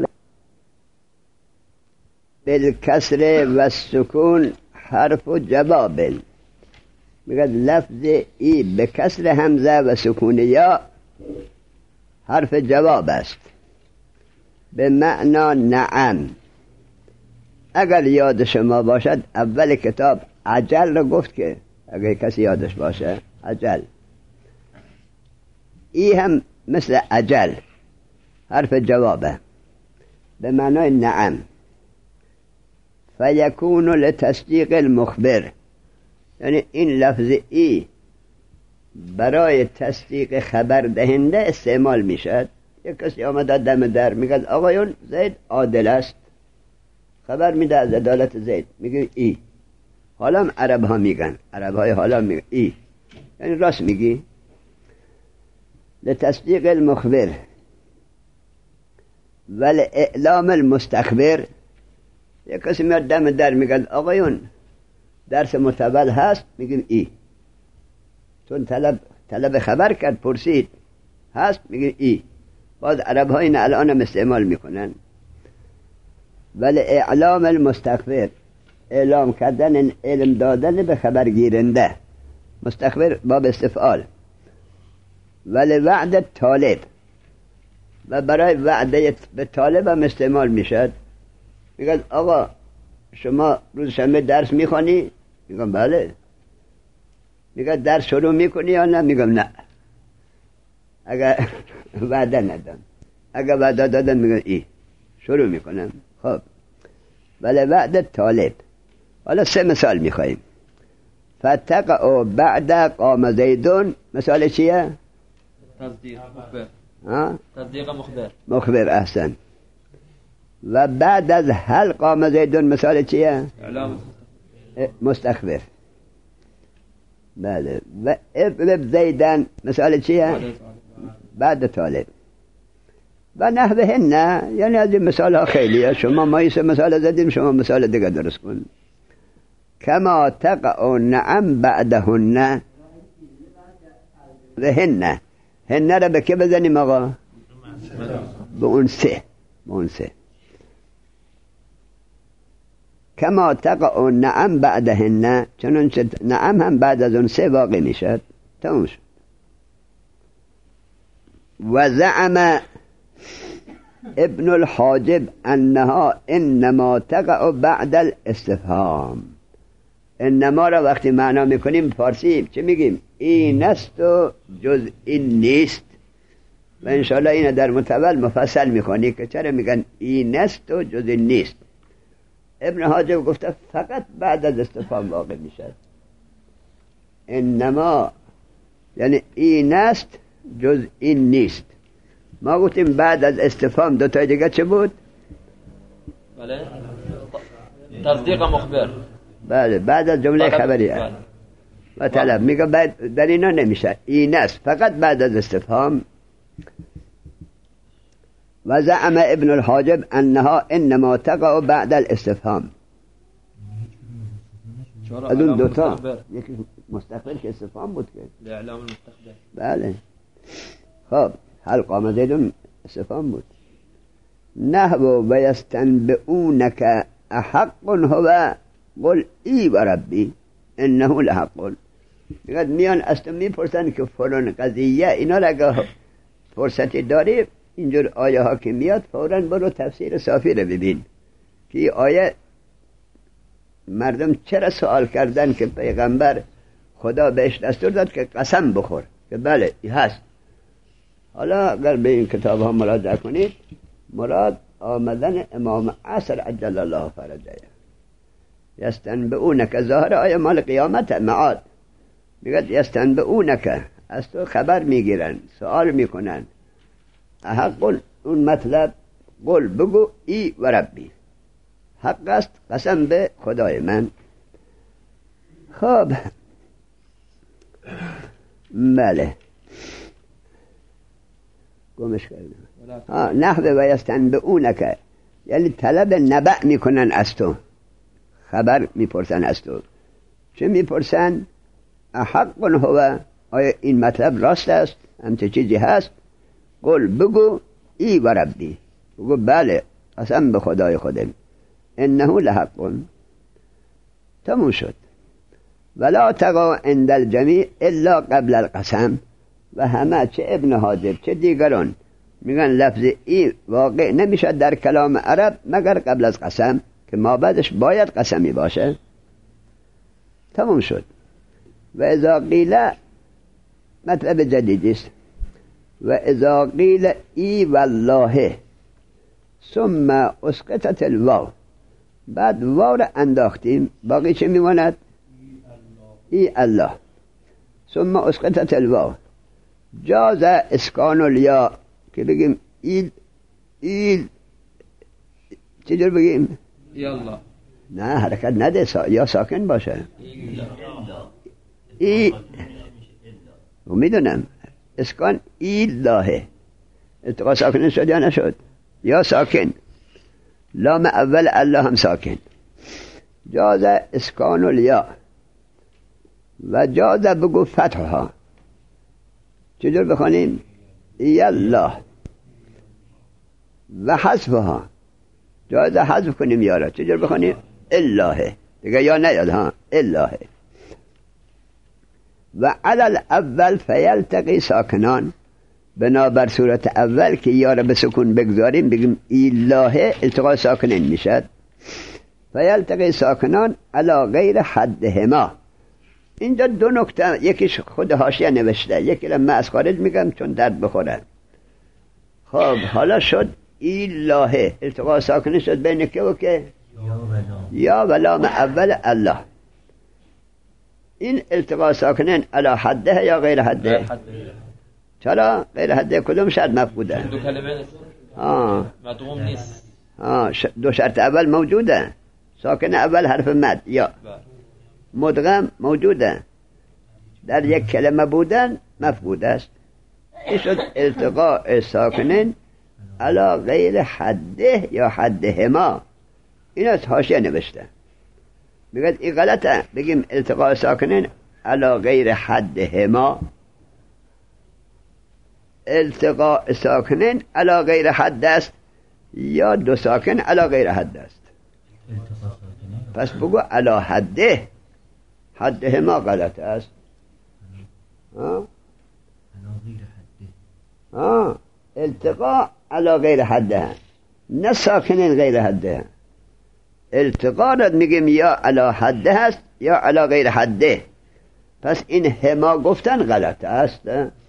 S1: بالكسر والسكون حرف جواب میگه لفظ ای به کسر همزه و سکون یا حرف جواب است به معنا نعم اگر یاد شما باشد اول کتاب عجل رو گفت که اگر کسی یادش باشه عجل ای هم مثل عجل حرف جوابه به معنای نعم فیکون لتصدیق المخبر یعنی این لفظ ای برای تصدیق خبر دهنده استعمال میشد یک کسی آمده دم در میگه آقایون زید عادل است خبر میده از عدالت زید میگه ای حالا عرب ها میگن عرب های حالا میگن ای یعنی راست میگی لتصدیق المخبر ولی اعلام المستخبر یک کسی میاد دم در میگه آقایون درس متول هست میگیم ای چون طلب طلب خبر کرد پرسید هست میگیم ای باز عرب ها این الان هم استعمال میکنن. ولی اعلام المستخبر، اعلام کردن علم دادن به خبر گیرنده، مستخبر باب استفعال. ولی وعد طالب، و برای وعده به طالب هم استعمال میشد. میگه آقا شما روز شنبه درس میخوانی؟ میگم بله. میگه درس شروع میکنی یا نه؟ میگم نه. اگر وعده ندم، اگر وعده دادن میگم ای شروع میکنم. خب ولی وعده طالب. حالا سه مثال میخواییم. فتقع بعد قام زیدون، مثال چیه؟
S3: تصدیق مخبر.
S1: ها؟
S3: تصدیق مخبر.
S1: مخبر، احسن. و بعد از هل قام زیدون، مثال چیه؟
S3: اعلام
S1: مستخبر. بله. و اضرب زیدن، مثال چیه؟ بعد طالب. و نحوهن، یعنی از این مثال ها خیلیه. شما ما سه مثال زدیم، شما مثال دیگه درست کن. کما تقع نعم بعدهن، و هن هن را به که بزنیم آقا؟ به اون سه، به اون سه. کما تقع نعم بعدهن، چنانچه نعم هم بعد از اون سه واقع میشد. تمام شد. و زعم ابن الحاجب انها انما تقع بعد الاستفهام. انما را وقتی معنا میکنیم فارسی چه میگیم؟ این است و جز این نیست. و انشاءالله اینه در متول مفصل میکنی که چرا میگن این است و جز این نیست. ابن حاجب گفته فقط بعد از استفهام واقع میشد. انما یعنی این است جز این نیست. ما گفتیم بعد از استفهام دو تا دیگه چه بود؟
S3: بله تصدیق مخبر.
S1: بله بعد از جمله خبریه و طلب. میگه بعد در اینا نمیشه، این است فقط بعد از استفهام. و زعم ابن الحاجب انها انما تقع بعد الاستفهام. از اون دوتا یکی مستقبل که استفهام بود که
S3: اعلام المستقبل.
S1: بله. خب هل قام زیدون استفهام بود. نحو و یستنبئونک احق هو قل ای و ربی انه لحق. میگه میان از تو میپرسن که فلان قضیه اینا را اگه فرصتی داری اینجور آیه ها که میاد فوراً برو تفسیر صافی رو ببین که این آیه مردم چرا سوال کردن که پیغمبر خدا بهش دستور داد که قسم بخور، که بله این هست. حالا اگر به این کتاب ها مراجعه کنید مراد آمدن امام عصر عجل الله فرجه. یستنبئونک ظاهر آیه مال قیامت معاد. میگه یستنبئونک، از تو خبر میگیرن، سوال میکنن. حق اون مطلب قل بگو ای و ربی، حق است قسم به خدای من. خب بله گمش کردم. نحو و یستنبئونک یعنی طلب نبأ میکنن از تو، خبر میپرسن از تو. چه میپرسن؟ احق هو، آیا این مطلب راست است؟ همچه چیزی هست؟ قل بگو ای و ربی، بگو بله قسم به خدای خودم، انه لحق. تموم شد. ولا تقع عند الجمیع الا قبل القسم. و همه چه ابن حاجب چه دیگران میگن لفظ ای واقع نمیشه در کلام عرب مگر قبل از قسم، که ما بعدش باید قسمی باشه. تموم شد. و اذا قیل، مطلب جدیدی است، و اذا قیل ای والله ثم اسقطت الواو، بعد واو را انداختیم باقی چه میماند؟ ای الله. ثم اسقطت الواو جاز اسکان الیا، که بگیم ای ای چجور بگیم؟
S3: ای الله.
S1: نه حرکت نده، سا... یا ساکن باشه. ای میدونم اسکان ای الله، اتقا ساکن شد یا نشد؟ یا ساکن. لام اول الله هم ساکن. جاز اسکان الیا و جاز بگو فتحها. چجور بخوانیم؟ ای الله. و حذفها جایزه حذف کنیم یارا. چجور بخونیم؟ الله دیگه یا نیاد ها الله. و علل اول فیلتقی ساکنان، بنابر صورت اول که یارا به سکون بگذاریم بگیم الله، التقاء ساکنین میشد. فیلتقی ساکنان علی غیر حدهما. اینجا دو نکته، یکیش خود حاشیه نوشته، یکی را من از خارج میگم چون درد بخوره. خب حالا شد الله، التقاء ساکنین شد بین که و که یا و لام اول الله. این التقاء ساکنین علی حده یا غیر حده؟ چرا غیر حده؟ کدوم شرط مفقوده؟
S3: دو کلمه نیست.
S1: آه
S3: مدغوم نیست.
S1: آه ش... دو شرط اول موجوده. ساکن اول حرف مد یا مدغم موجوده، در یک کلمه بودن مفقود است. این شد التقاء ساکنین علی غیر حده یا حدهما. این از حاشیه نوشته، بگید این غلطه، بگیم التقاء ساکنین علی غیر حدهما. التقاء ساکنین علی غیر حد است یا دو ساکن علی غیر حد است؟ پس بگو علی حده، حدهما غلط است. ها ها التقاء علی غیر حده، نه ساکنین غیر حده. التقاء را میگیم یا علی حده است یا علی غیر حده. پس این هما گفتن غلط است.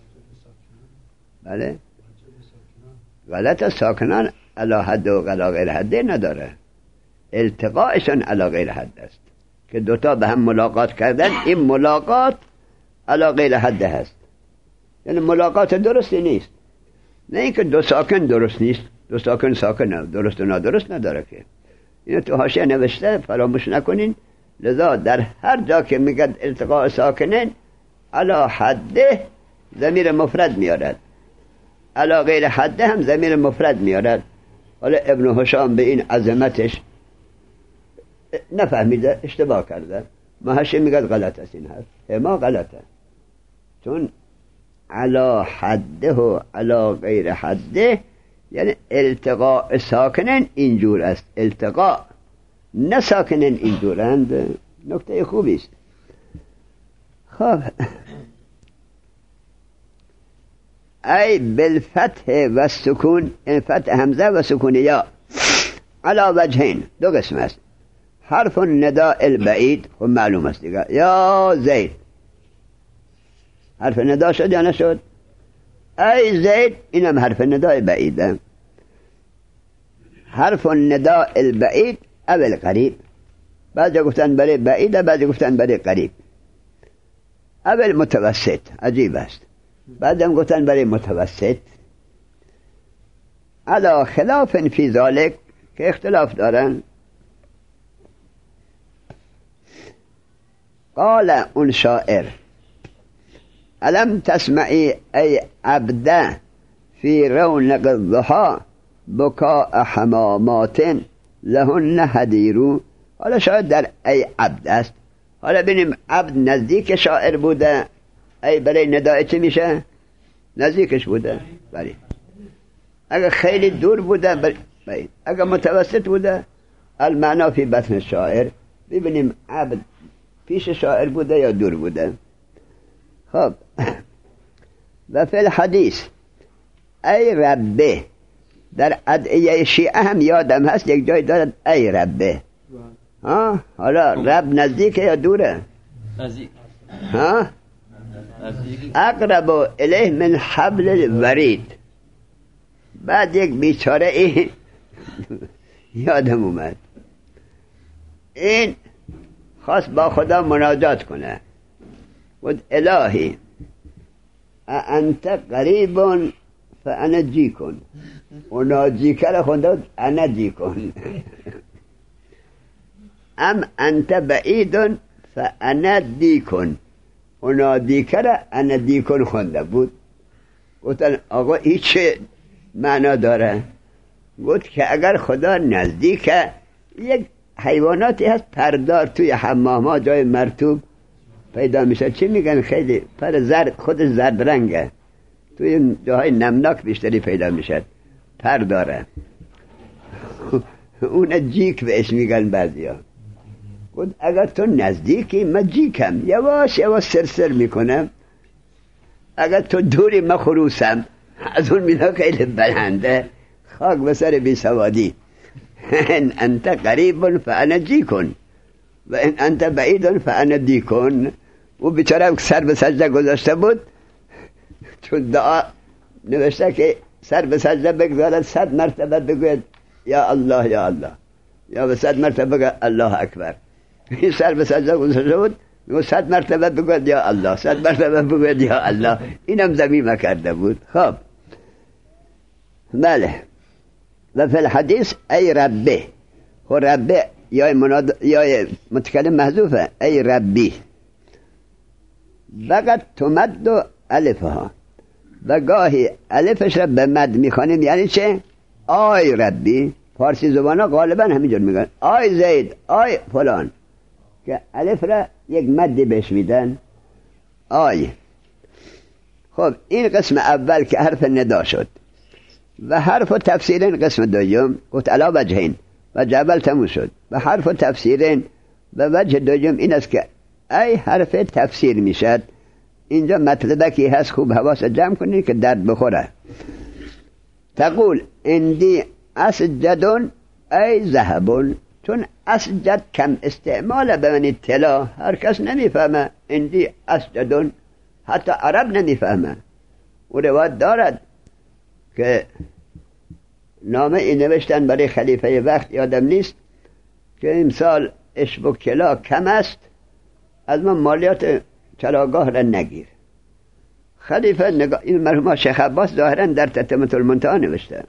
S1: بله غلط، ساکنان علی حد و علی غیر حده نداره، التقاءشان علی غیر حد است که دوتا به هم ملاقات کردن. این ملاقات علی غیر حد هست، یعنی ملاقات درستی نیست. نه اینکه دو ساکن درست نیست، دو ساکن ساکن درست و نادرست نداره که. اینو تو حاشیه نوشته، فراموش نکنین. لذا در هر جا که میگد التقاء ساکنین علی حده ضمیر مفرد میارد، علی غیر حده هم ضمیر مفرد میارد. حالا ابن هشام به این عظمتش نفهمیده، اشتباه کرده. محشی میگه غلط است این حرف، ما غلطه، چون علی حده و علی غیر حده یعنی التقاء ساکنن اینجور است، التقاء نه ساکنن اینجورند. نکته خوبی است. خب ای بالفتح و سکون، این فتح همزه و سکون یا علا وجهین، دو قسم است. حرف النداء البعید، خب معلوم است دیگه، یا زید، حرف ندا شد یا نشد؟ ای زید، اینم حرف نداء بعیده. حرف النداء البعید اول قریب، بعضی گفتن برای بعیده، بعضی گفتن برای قریب. اول متوسط، عجیب است. بعدم گفتن برای متوسط. علا خلاف فی ذالک، که اختلاف دارن. قال اون شاعر الم تسمعی ای عبده فی رونق الضحا بکاء حمامات لهن حدیرو. حالا شاید در ای عبد است. حالا ببینیم عبد نزدیک شاعر بوده، ای برای ندای چه میشه؟ نزدیکش بوده. بله. اگر خیلی دور بوده بله. اگر متوسط بوده المعنا فی بطن شاعر. ببینیم عبد پیش شاعر بوده یا دور بوده. خب و فی الحدیث ای ربه، در ادعیه شیعه هم یادم هست یک جای دارد ای ربه. ها حالا رب نزدیکه یا دوره؟
S3: نزدیک.
S1: ها اقرب الیه من حبل الورید. بعد یک بیچاره ای یادم اومد، این خواست با خدا مناجات کنه، گفت الهی انت قریب فانا جی کن. اونا جی کر خونده انا جی کن. ام انت بعید فانا دی کن. اونا دی کر انا دی کن خونده بود. گفتن آقا این چه معنا داره؟ گفت که اگر خدا نزدیکه، یک حیواناتی هست پردار توی حمام ها جای مرطوب پیدا میشه، چی میگن خیلی پر زرد، خود زرد رنگه، توی جاهای نمناک بیشتری پیدا میشه. پر داره، اون جیک بهش میگن بعضیا. گفت اگر تو نزدیکی من جیکم، یواش یواش سرسر میکنم، اگر تو دوری من خروسم. از اون مینا خیلی بلنده، خاک به سر بی سوادی. ان انت قریب فانا جیکن و ان انت بعید فانا دیکن. و بیچاره سر به سجده گذاشته بود، چون دعا نوشته که سر به سجده بگذارد صد مرتبه بگوید یا الله یا الله، یا به صد مرتبه بگوید الله اکبر. این سر به سجده گذاشته بود، میگو صد مرتبه بگوید یا الله، صد مرتبه بگوید یا الله. اینم ضمیمه کرده بود. خب بله. و فی الحدیث ای ربی، و ربی یا مناد یا متکلم محذوفه، ای ربی. فقط تمد و الفها، و گاهی الفش را به مد میخوانیم. یعنی چه؟ آی ربی. فارسی زبانا غالبا همینجور میگن آی زید، آی فلان، که الف را یک مدی بهش میدن، آی. خب این قسم اول که حرف ندا شد. و حرف و تفسیرین قسم دوم. گفت علا وجهین و جبل تموم شد. و حرف و تفسیرین و وجه دوم این است که ای حرف تفسیر میشد. اینجا مطلبه که هست، خوب حواس جمع کنید که درد بخوره. تقول اندی اسجدون ای ذهبون. چون اسجد کم استعمال به معنی طلا، هر کس نمیفهمه. اندی اسجدون حتی عرب نمیفهمه. و روایت دارد که نامه ای نوشتن برای خلیفه وقت، یادم نیست، که امسال عشب و کلا کم است، از من مالیات چراگاه را نگیر. خلیفه نگاه، این مرحوم شیخ عباس ظاهرا در تتمه المنتهی نوشته.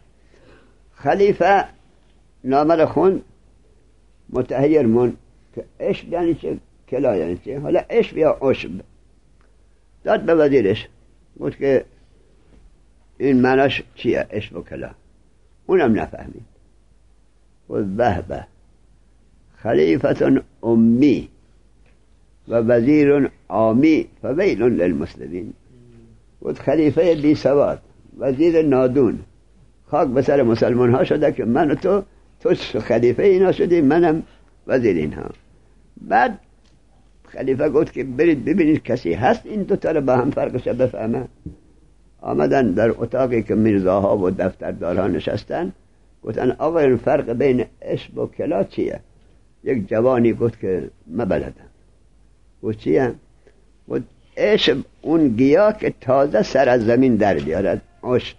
S1: خلیفه نامه را خوند، متحیر مون که عشب یعنی چه، کلا یعنی چه. حالا عشب یا عشب داد به وزیرش، گفت که این معناش چیه عشب و کلا. اونم نفهمید. و بهبه خلیفه امی و وزیر عامی فویل للمسلمین. گفت خلیفه بی سواد، وزیر نادون، خاک به سر مسلمان ها شده که من و تو تو خلیفه اینا شدی، منم وزیر اینها. بعد خلیفه گفت که برید ببینید کسی هست این دو تا رو با هم فرقش بفهمه. آمدن در اتاقی که میرزاها و دفتردارها نشستن، گفتن آقا این فرق بین عشب و کلا چیه؟ یک جوانی گفت که من بلدم. گفت چیه؟ گفت عشب اون گیاه که تازه سر از زمین در بیارد، عشب.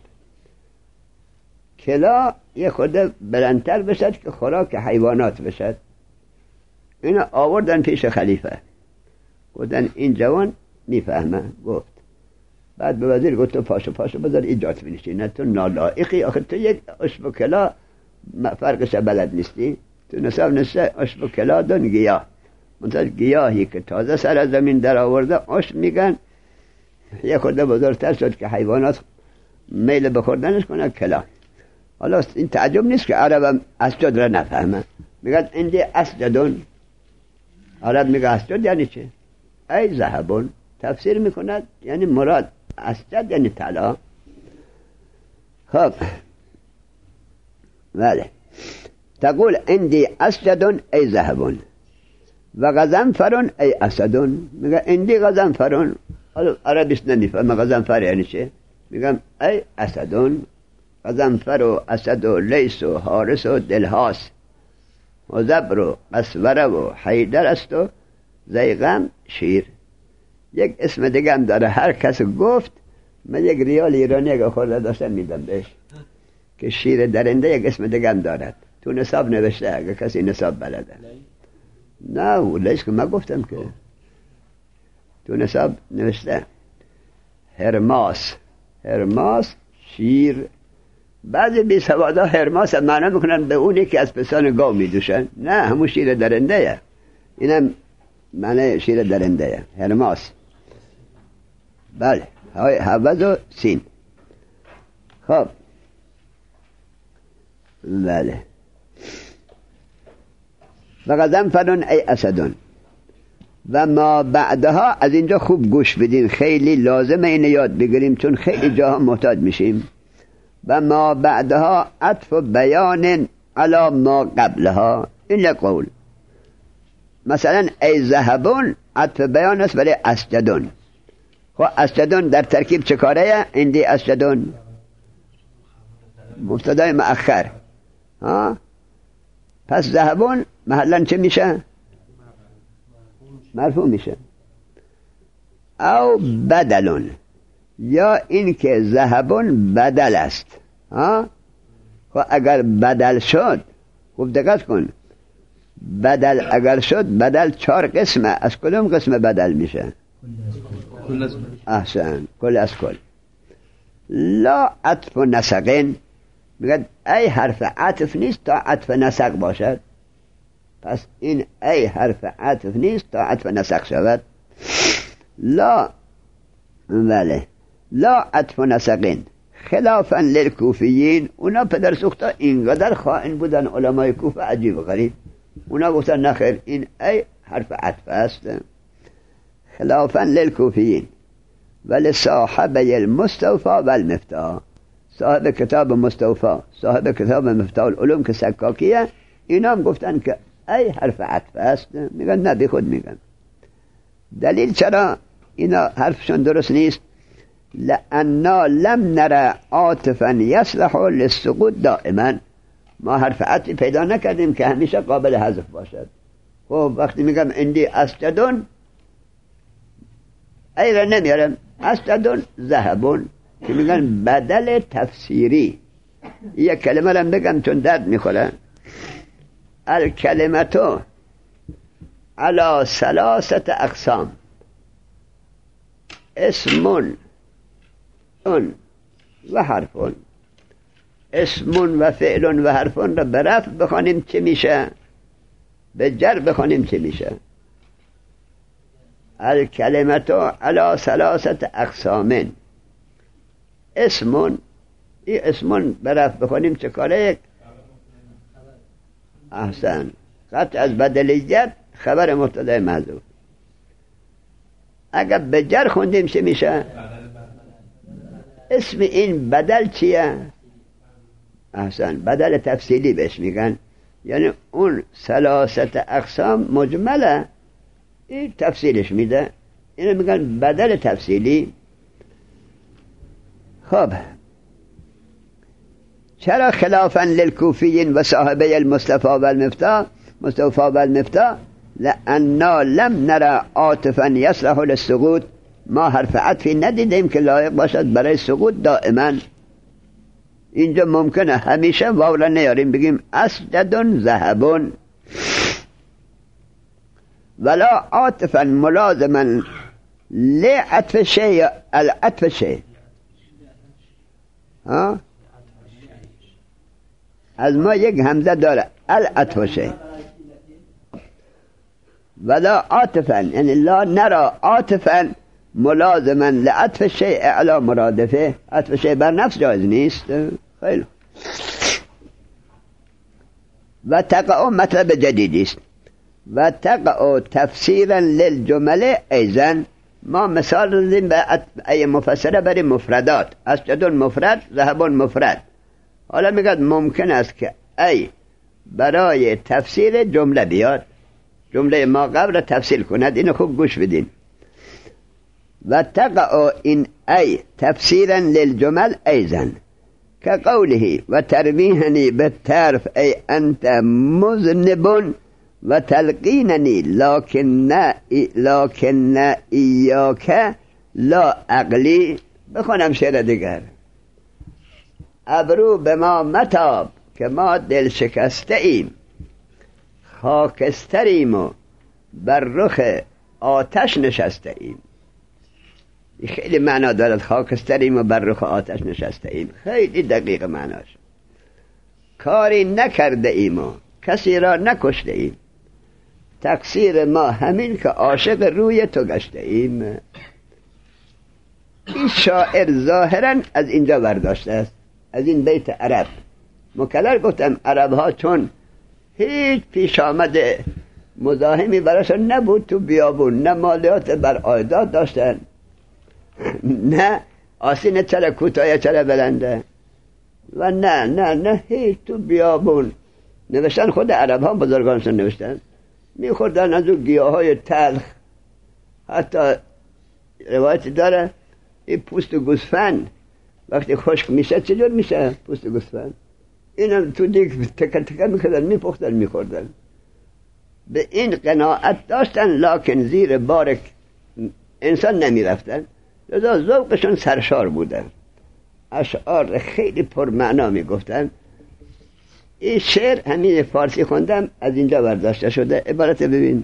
S1: کلا یه خود بلندتر بشد که خوراک حیوانات بشد. اینا آوردن پیش خلیفه، گفتن این جوان میفهمه. گفت بعد به وزیر گفت تو پاشو پاشو بذار ایجاد بینشی، نه تو نالائقی، آخه تو یک عشب و کلا فرقش بلد نیستی. تو نصاب نشه عشب و کلا دون گیاه، منتها گیاهی که تازه سر از زمین در آورده عشب میگن. یه خورده بزرگتر شد که حیوانات میل بخوردنش کنه، کلا. حالا این تعجب نیست که عربم اسجد را نفهمه. میگن اندی اسجدون، عرب میگه اسجد یعنی چه؟ ای ذهبون. تفسیر میکند یعنی مراد اسجد یعنی طلا. خب بله. تقول اندی اسجدون ای ذهبون و غضنفرون ای اسدون. میگه اندی غضنفرون، حالا عربیش نمیفهمه غضنفر یعنی چه. میگم ای اسدون. غضنفر و اسد و لیس و حارس و دلهاس و زبر و اسوره و حیدر است و زیغم شیر. یک اسم دیگه هم داره، هر کس گفت من یک ریال ایرانی اگه خورده داشتم میدم بهش، که شیر درنده یک اسم دیگه هم دارد. تو نصاب نوشته اگه کسی نصاب بلده. نه لیش که من گفتم که تو نصاب نوشته هرماس. هرماس شیر. بعضی بی سوادا هرماس معنا میکنن به اونی که از پسان گاو میدوشن. نه همون شیر درنده. اینم معنی شیر درنده هرماس. بله های حوض و سین. خب بله. و غضنفرون ای اسدون. و ما بعدها از اینجا خوب گوش بدین، خیلی لازمه اینو یاد بگیریم چون خیلی جاها محتاج میشیم. و ما بعدها عطف بیان علی ما قبلها. این قول. مثلا ای ذهبون عطف بیان است برای اسجدون. خب اسجدون در ترکیب چه کاره؟ اندی اسجدون مبتدای مؤخر ها، پس ذهبون محلا چه میشه؟ مرفوع میشه. او بدلون، یا این که ذهبون بدل است ها. خب اگر بدل شد، خوب دقت کن، بدل اگر شد، بدل چهار قسمه، از کدوم قسم بدل میشه؟
S2: کل از
S1: احسن، کل از کل. لا عطف نسقین، میگه ای حرف عطف نیست تا عطف نسق باشد. پس این ای حرف عطف نیست تا عطف نسق شود. لا بله لا عطف نسقین خلافا للکوفیین. اونا پدر سوختا اینقدر خائن بودن علمای کوفه، عجیب و غریب. اونا گفتن نخیر این ای حرف عطف است. خلافا للکوفیین ولی صاحبه المستوفى و المفتاح، صاحب کتاب مستوفى، صاحب کتاب مفتاح العلوم که سکاکیه، اینا هم گفتن که ای حرف عطف است. میگن نه، بی خود میگن. دلیل چرا اینا حرفشون درست نیست؟ لأننا لم نرى عاطفا يصلح للسقوط دائما. ما حرف عطفی پیدا نکردیم که همیشه قابل حذف باشد. خب وقتی میگم اندی اسجدون، ای را نمیارم، اسجدون ذهبون که میگن بدل تفسیری. یک کلمه را بگم چون درد میخوره. الکلمتو علی ثلاثه اقسام، اسمون اون و حرفون. اسمون و فعلون و حرفون را به رفع بخوانیم چه میشه؟ به جر بخوانیم چه میشه؟ الکلمتو علی ثلاثه اقسام. اسمون، این اسمون به رفع بخوانیم چه کاره؟ احسن، قطع از بدلیت، خبر مبتدا محذوف. اگر به جر خوندیم چه میشه؟ اسم این بدل چیه؟ احسن، بدل تفصیلی بهش میگن. یعنی اون ثلاثه اقسام مجمله، این تفصیلش میده، اینو میگن بدل تفصیلی. خب چرا خلافا للکوفیین و صاحبه المصطفى و المفتاح، مصطفى و المفتاح؟ لأننا لم نرى عاطفا يصلح للسقوط. ما حرف عطفی ندیدیم که لایق باشد برای سقوط دائما. اینجا ممکنه همیشه واو را نیاریم، بگیم اسجدون ذهبون. ولا عاطفا ملازما لعطف شيء، العطف شيء ها، از ما یک همزه داره، العطف شيء. ولا عاطفا یعنی لا نرى عاطفا ملازما لعطف شيء على مرادفه. عطف شيء بر نفس جایز نیست. خیلی. و تقع مطلب جدیدی است. و تقع تفسیرا للجمله ایزن. ما مثال دادیم به ای مفسره برای مفردات، اسجدون مفرد، ذهبون مفرد. حالا میگه ممکن است که ای برای تفسیر جمله بیاد، جمله ما قبل را تفسیر کند. اینو خوب گوش بدین. و تقع این ای تفسیرا للجمل ایزن که قوله و ترمیحنی به طرف ای انت مذنب و تلقیننی لکن لکن ایاک لا عقلی. بخونم شعر دیگر. ابرو به ما متاب که ما دل شکسته ایم، خاکستریم و بر رخ آتش نشسته ایم. خیلی معنا دارد، خاکستریم و بر رخ آتش نشسته ایم. خیلی دقیق معناش. کاری نکرده ایم و کسی را نکشته ایم، تقصیر ما همین که عاشق روی تو گشته ایم. این شاعر ظاهرا از اینجا برداشته است، از این بیت عرب. مکرر گفتم عرب ها چون هیچ پیش آمده مزاحمی براشون نبود تو بیابون، نه مالیات بر عایدات داشتن، نه آسین چرا کوتاه چرا بلنده، و نه نه نه هیچ تو بیابون نوشتن، خود عرب ها بزرگانشون نوشتن میخوردن از اون گیاه های تلخ. حتی روایت داره این پوست گوسفند وقتی خشک میشه چجور میشه پوست گوسفند؟ اینم تو دیگ تکر تکر میکردن میپختن میخوردن. به این قناعت داشتن لکن زیر بارک انسان نمیرفتن، لذا ذوقشون سرشار بودن. اشعار خیلی پرمعنا میگفتن. این شعر همین فارسی خوندم از اینجا برداشته شده. عبارت ببین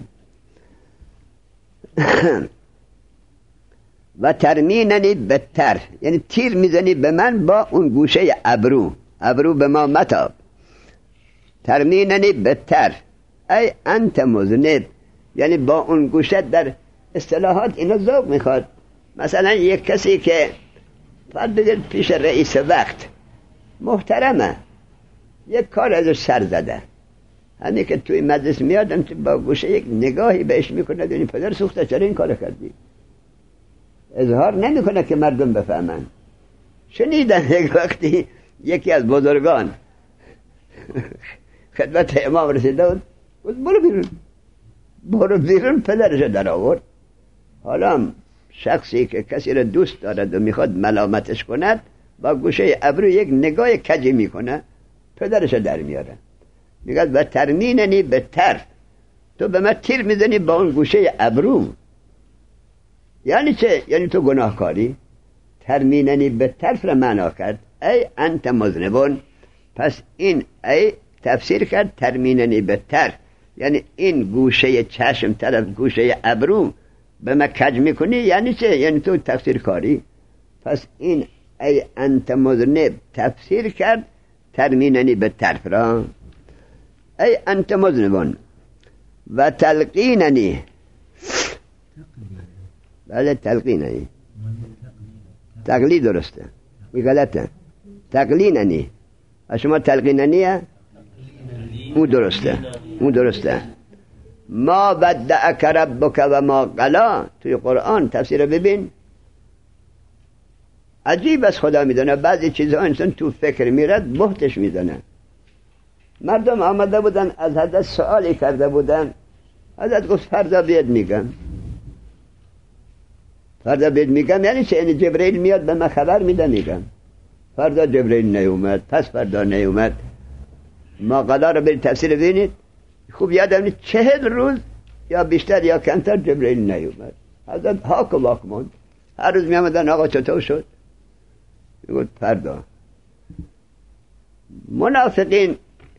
S1: و ترمیننی بتر، یعنی تیر میزنی به من با اون گوشه ابرو، ابرو به ما متاب. ترمیننی بتر ای انت مذنب، یعنی با اون گوشه. در اصطلاحات اینا ذوق میخواد. مثلا یک کسی که فرض بگیر پیش رئیس وقت محترمه، یک کار ازش سر زده، همین که توی مجلس میادم تو با گوشه یک نگاهی بهش میکنه، دونی پدر سوخته چرا این کار کردی؟ اظهار نمیکنه که مردم بفهمن. شنیدن یک وقتی یکی از بزرگان خدمت امام رسیده بود، بود برو بیرون برو بیرون پدرش در آورد. حالا شخصی که کسی را دوست دارد و میخواد ملامتش کند با گوشه ابرو یک نگاه کجی میکنه، پدرش در میاره. میگه و ترمیننی به تر، تو به من تیر میزنی با اون گوشه ابرو. یعنی چه؟ یعنی تو گناهکاری. ترمیننی به طرف را معنا کرد ای انت مذنبون. پس این ای تفسیر کرد ترمیننی به طرف، یعنی این گوشه چشم طرف گوشه ابرو به من کج میکنی. یعنی چه؟ یعنی تو تفسیر کاری. پس این ای انت مذنب تفسیر کرد ترمیننی به طرف را ای انت مذنبون و تلقیننی. بله تلقیننی، تقلید درسته، بی غلطه. تقلیننی شما تلقیننیه، اون درسته، اون درسته. ما ودعک ربک و ما قلا، توی قرآن تفسیر ببین. عجیب از خدا میدونه بعضی چیزها انسان تو فکر میرد بهتش میدونه. مردم آمده بودن از حضرت سوالی کرده بودن، حضرت گفت فردا بیاد میگم. فردا بیاد میگم یعنی چه؟ یعنی جبرئیل میاد به من خبر میده میگم. فردا جبرئیل نیومد، پس فردا نیومد. ما قلا رو برید تفسیر ببینید. خوب یادم نیست چهل روز یا بیشتر یا کمتر جبرئیل نیومد. حضرت هاک و واک موند. هر روز میامدن آقا چطور شد؟ میگفت فردا. منافقین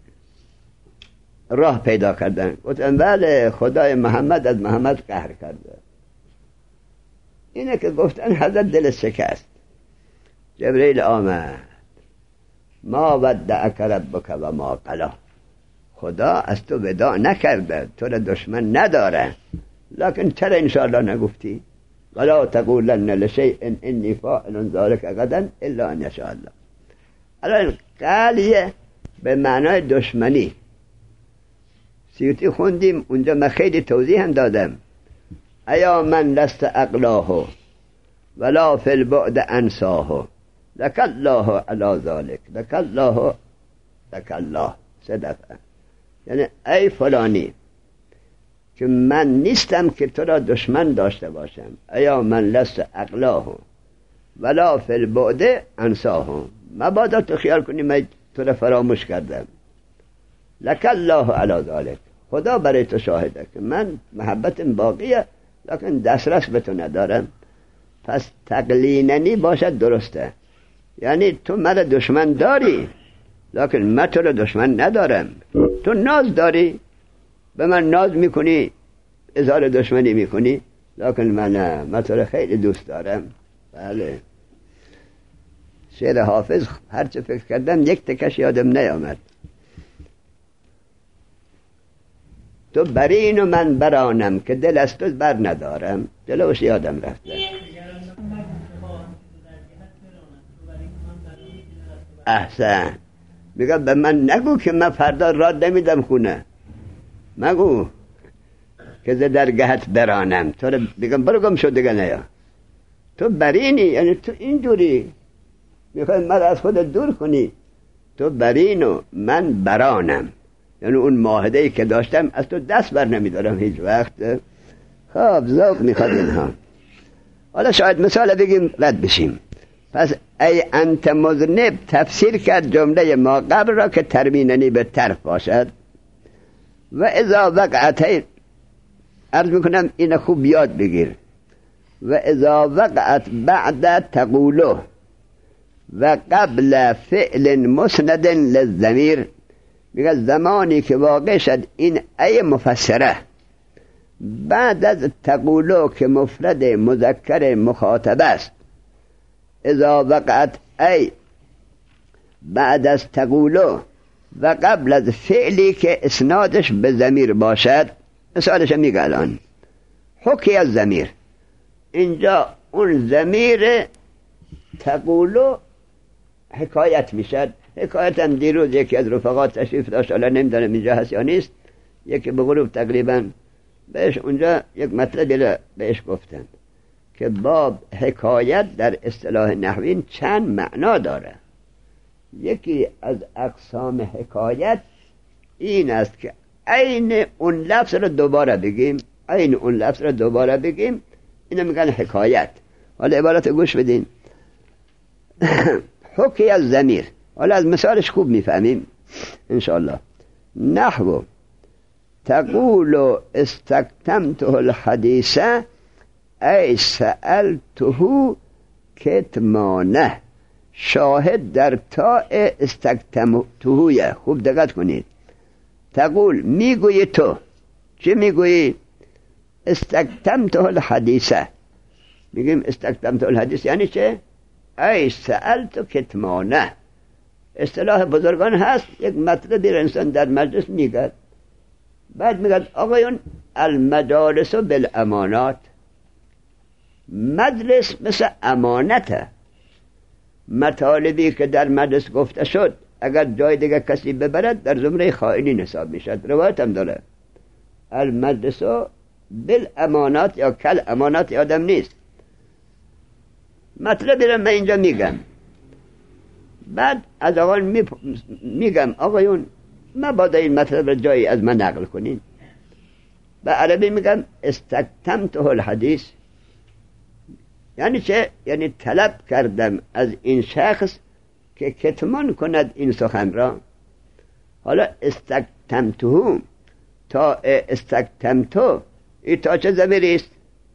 S1: راه پیدا کردن، گفتن بله خدای محمد از محمد قهر کرده. اینه که گفتن حضرت دل شکست. جبرئیل آمد، ما ودعک ربک و ما قلا، خدا از تو وداع نکرده، تو را دشمن نداره، لکن چرا انشاءالله نگفتی؟ ولا تقولن لشیء انی فاعل ذلک غدا الا ان یشاء الله. الان قلیه به معنای دشمنی. سیوطی خوندیم اونجا، من خیلی توضیح هم دادم. ایا من لست اقلاه ولا فی البعد انساه لک الله علی ذلک لک الله لک الله. سه دفعه. یعنی ای فلانی که من نیستم که تو را دشمن داشته باشم. ایا من لست اقلاه ولا فی البعد انساه، مبادا تو خیال کنی من تو را فراموش کردم. لک الله علی ذلک، خدا برای تو شاهده که من محبتم باقیه لکن دسترس به تو ندارم. پس تقلیننی باشد درسته، یعنی تو مرا دشمن داری لکن من تو را دشمن ندارم. تو ناز داری، به من ناز میکنی، اظهار دشمنی میکنی، لکن من نه، من تو را خیلی دوست دارم. بله. شعر حافظ هرچه فکر کردم یک تکش یادم نیامد. تو برین و من برانم که دل از تو بر ندارم. دلوش یادم رفته. احسن. میگم به من نگو که من فردا راه نمیدم خونه، مگو که ز درگهت برانم. تو رو بگم برو گم شو دیگه نیا. تو برینی، یعنی تو اینجوری میخوای من از خودت دور کنی، تو برین و من برانم، یعنی اون معاهده‌ای که داشتم از تو دست بر نمیدارم هیچ وقت. خب ذوق میخواد اینها. حالا شاید مثال بگیم رد بشیم. پس ای انت مذنب تفسیر کرد جمله ما قبل را که ترمیننی به طرف باشد. و اذا وقعت، عرض میکنم این خوب یاد بگیر، و اذا وقعت بعد تقولو و قبل فعل مسند للضمیر، میگه زمانی که واقع شد این ای مفسره بعد از تقولو که مفرد مذکر مخاطب است، اذا وقعت ای بعد از تقولو و قبل از فعلی که اسنادش به ضمیر باشد. مثالش میگه الان حکی از ضمیر، اینجا اون ضمیر تقولو حکایت میشد. حکایت هم دیروز یکی از رفقات تشریف داشت، حالا نمیدونم اینجا هست یا نیست، یکی به غروب تقریبا بهش اونجا یک مطلبی بهش گفتن که باب حکایت در اصطلاح نحوین چند معنا داره. یکی از اقسام حکایت این است که عین اون لفظ رو دوباره بگیم، عین اون لفظ رو دوباره بگیم، اینو میگن حکایت. حالا عبارت گوش بدین. حکی از ضمیر، حالا از مثالش خوب میفهمیم انشاءالله. نحو تقول استکتمته الحدیث ای سألته کتمانه. شاهد در تاء استکتمته. خوب دقت کنید. تقول میگویی تو، چی میگویی؟ استکتمته الحدیث. میگیم استکتمته الحدیث یعنی چه؟ ای سألته کتمانه. اصطلاح بزرگان هست، یک مطلبی را انسان در مجلس میگه، بعد میگه آقایون المجالس بالامانات، مجلس مثل امانته. مطالبی که در مجلس گفته شد اگر جای دیگه کسی ببرد در زمره خائنین حساب میشد. روایت هم داره المجلس بالامانات یا کل امانات آدم نیست. مطلبی را من اینجا میگم، بعد از آقایون می... میگم آقایون مبادا این مطلب را جایی از من نقل کنین. به عربی میگم استکتمته الحدیث. یعنی چه؟ یعنی طلب کردم از این شخص که کتمان کند این سخن را. حالا استکتمته تا استکتمتو، این تا چه ضمیری است؟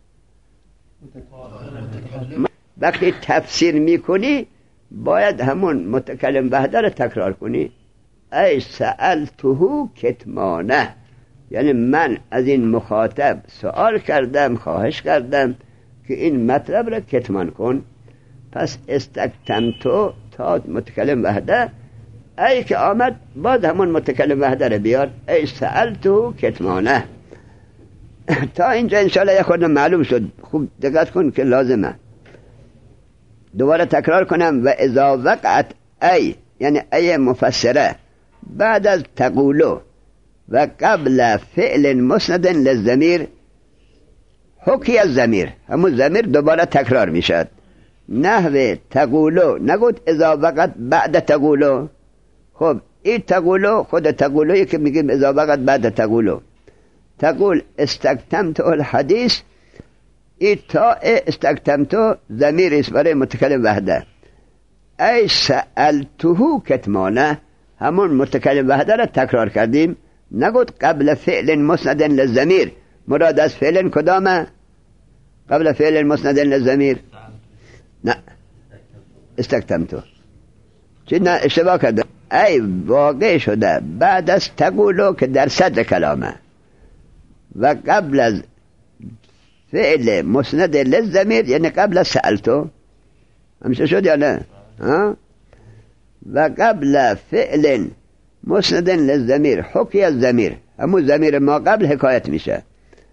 S1: وقتی تفسیر میکنی باید همون متکلم وحده را تکرار کنی. ای سألته کتمانه، یعنی من از این مخاطب سوال کردم، خواهش کردم که این مطلب را کتمان کن. پس استکتمتو تا متکلم وحده، ای که آمد باید همون متکلم وحده را بیار. ای سألته کتمانه. تا اینجا انشاءالله یک خود معلوم شد. خوب دقت کن که لازمه. دوباره تکرار کنم. و اذا وقعت ای، یعنی ای مفسره بعد از تقولو و قبل فعل مسند للضمیر، حکی از ضمیر، همون ضمیر دوباره تکرار میشد. نحو تقولو، نگوت اذا وقعت بعد تقولو. خب این تقولو خود تقولویی که میگیم اذا وقعت بعد تقولو. تقول استکتمته الحدیث، این تا استکتمتو ضمیر است برای متکلم وحده. ای سألته کتمانه، همون متکلم وحده را تکرار کردیم. نگوت قبل فعل مسند للضمیر. مراد از فعل کدامه؟ قبل فعل مسند للضمیر؟ نه، استکتمتو. چی؟ نه، اشتباه کرده. ای واقع شده بعد از تقولو که در صدر کلامه و قبل از فعل مسند للضمیر، یعنی قبل از سألتو. همشه شد یا نه؟ ها؟ و قبل فعل مسند للضمیر، حکی از ضمیر، همون ضمیر ما قبل حکایت میشه.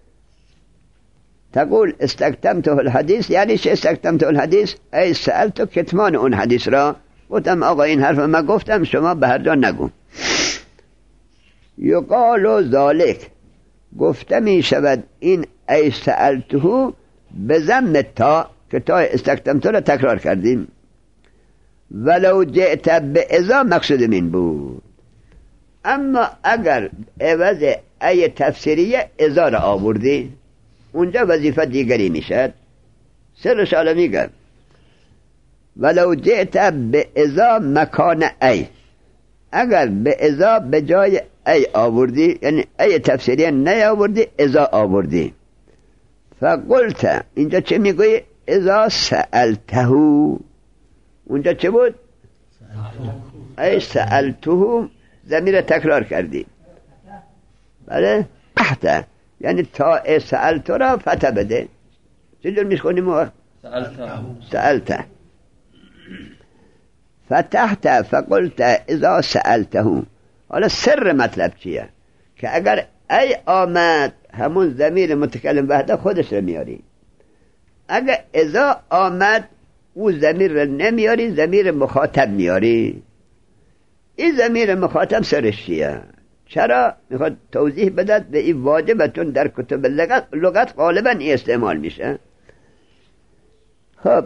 S1: تقول استکتمته الحدیث، یعنی چه استکتمته الحدیث؟ ای سألتو کتمان اون حدیث را. گفتم آقا این حرف من گفتم، شما به هر جا نگو. یقال ذالک، گفته می شود این ای سألته به ضم تا، که تا استکتمته را تکرار کردیم. ولو جئت به ازا مقصود من بود. اما اگر عوض ای تفسیریه ازا را آوردی اونجا وظیفه دیگری میشد. سرش حالا میگم ولو جئت به ازا مکان ای، اگر به ازا به جای ای آوردی، یعنی ای تفسیریه نیاوردی ازا آوردی. فقلت اینجا چه میگوی؟ ازا سألتهو، اونجا چه بود؟ ای سألتهو ضمیر تکرار کردی. بله تحت یعنی تا سألت را فتح بده. چجور میخونیم وقت؟
S3: سألته
S1: سألته فتحت فقلت اذا سألته. حالا سر مطلب چیه؟ که اگر ای آمد همون ضمیر متکلم وحده خودش رو میاری، اگر اذا آمد او ضمیر رو نمیاری، ضمیر مخاطب میاری. این ضمیر مخاطب سرش چیه؟ چرا؟ میخواد توضیح بدد به این واجبتون در کتب لغت, لغت غالبا این استعمال میشه. خب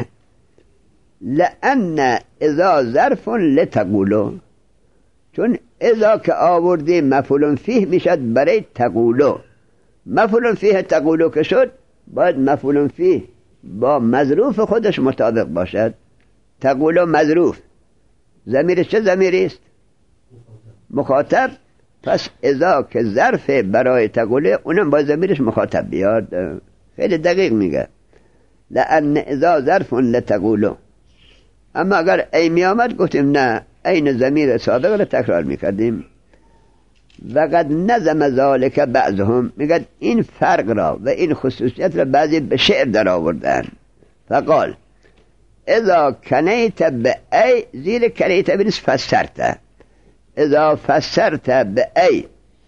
S1: لأن اذا ظرف لتقولو، چون اذا که آوردی مفعول فیه میشد برای تقولو. مفعول فیه تقولو که شد باید مفعول فیه با مظروف خودش مطابق باشد. تقولو مظروف، ضمیرش چه ضمیری است؟ مخاطب. پس اذا که ظرف برای تقوله اونم با ضمیرش مخاطب بیاد. خیلی دقیق میگه لأن اذا ظرف لتقولو. اما اگر ای می آمد گفتیم نه، این ضمیر سابق را تکرار میکردیم. وقد نظم ذالک بعضهم، میگه این فرق را و این خصوصیت را بعضی به شعر در آوردن. فقال اذا کنیت به ای، زیر کنیت بینس فسرت، اذا فسرت به ای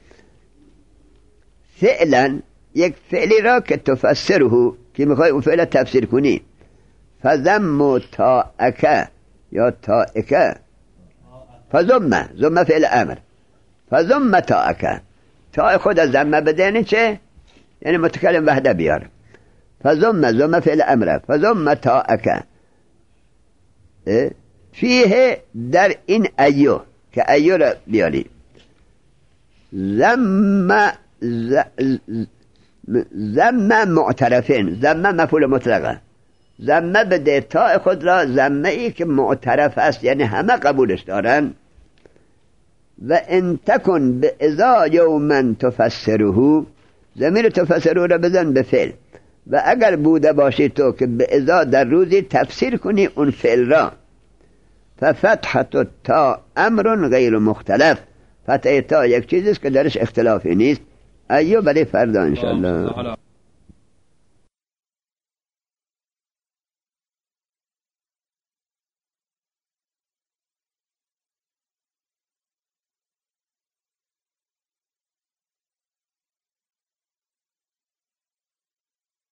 S1: فعلا، یک فعلی را که تفسره که میخوای اون فعل تفسیر کنی، فضم تاءک یا تاءک، فضم ضم فعل امر، فضم تاءک، تاء خود از ضم بدنی چه؟ یعنی متکلم وحده بیار. فضم ضم فعل امر، فضم تاءک فیه، در این ایو که ایو را بیاری. ضم ضم معترفین، ضم مفعول مطلقه، ضم بده تاء خود را ضمه ای که معترف است، یعنی همه قبولش دارن. و ان تکن به اذا یوما تفسره، ضمیر تفسره را بزن به فعل. و اگر بوده باشی تو که به اذا در روزی تفسیر کنی اون فعل را، ففتحت تا امر غیر مختلف، فتح تا یک چیزی است که درش اختلافی نیست. ایو برای فردا انشاءالله.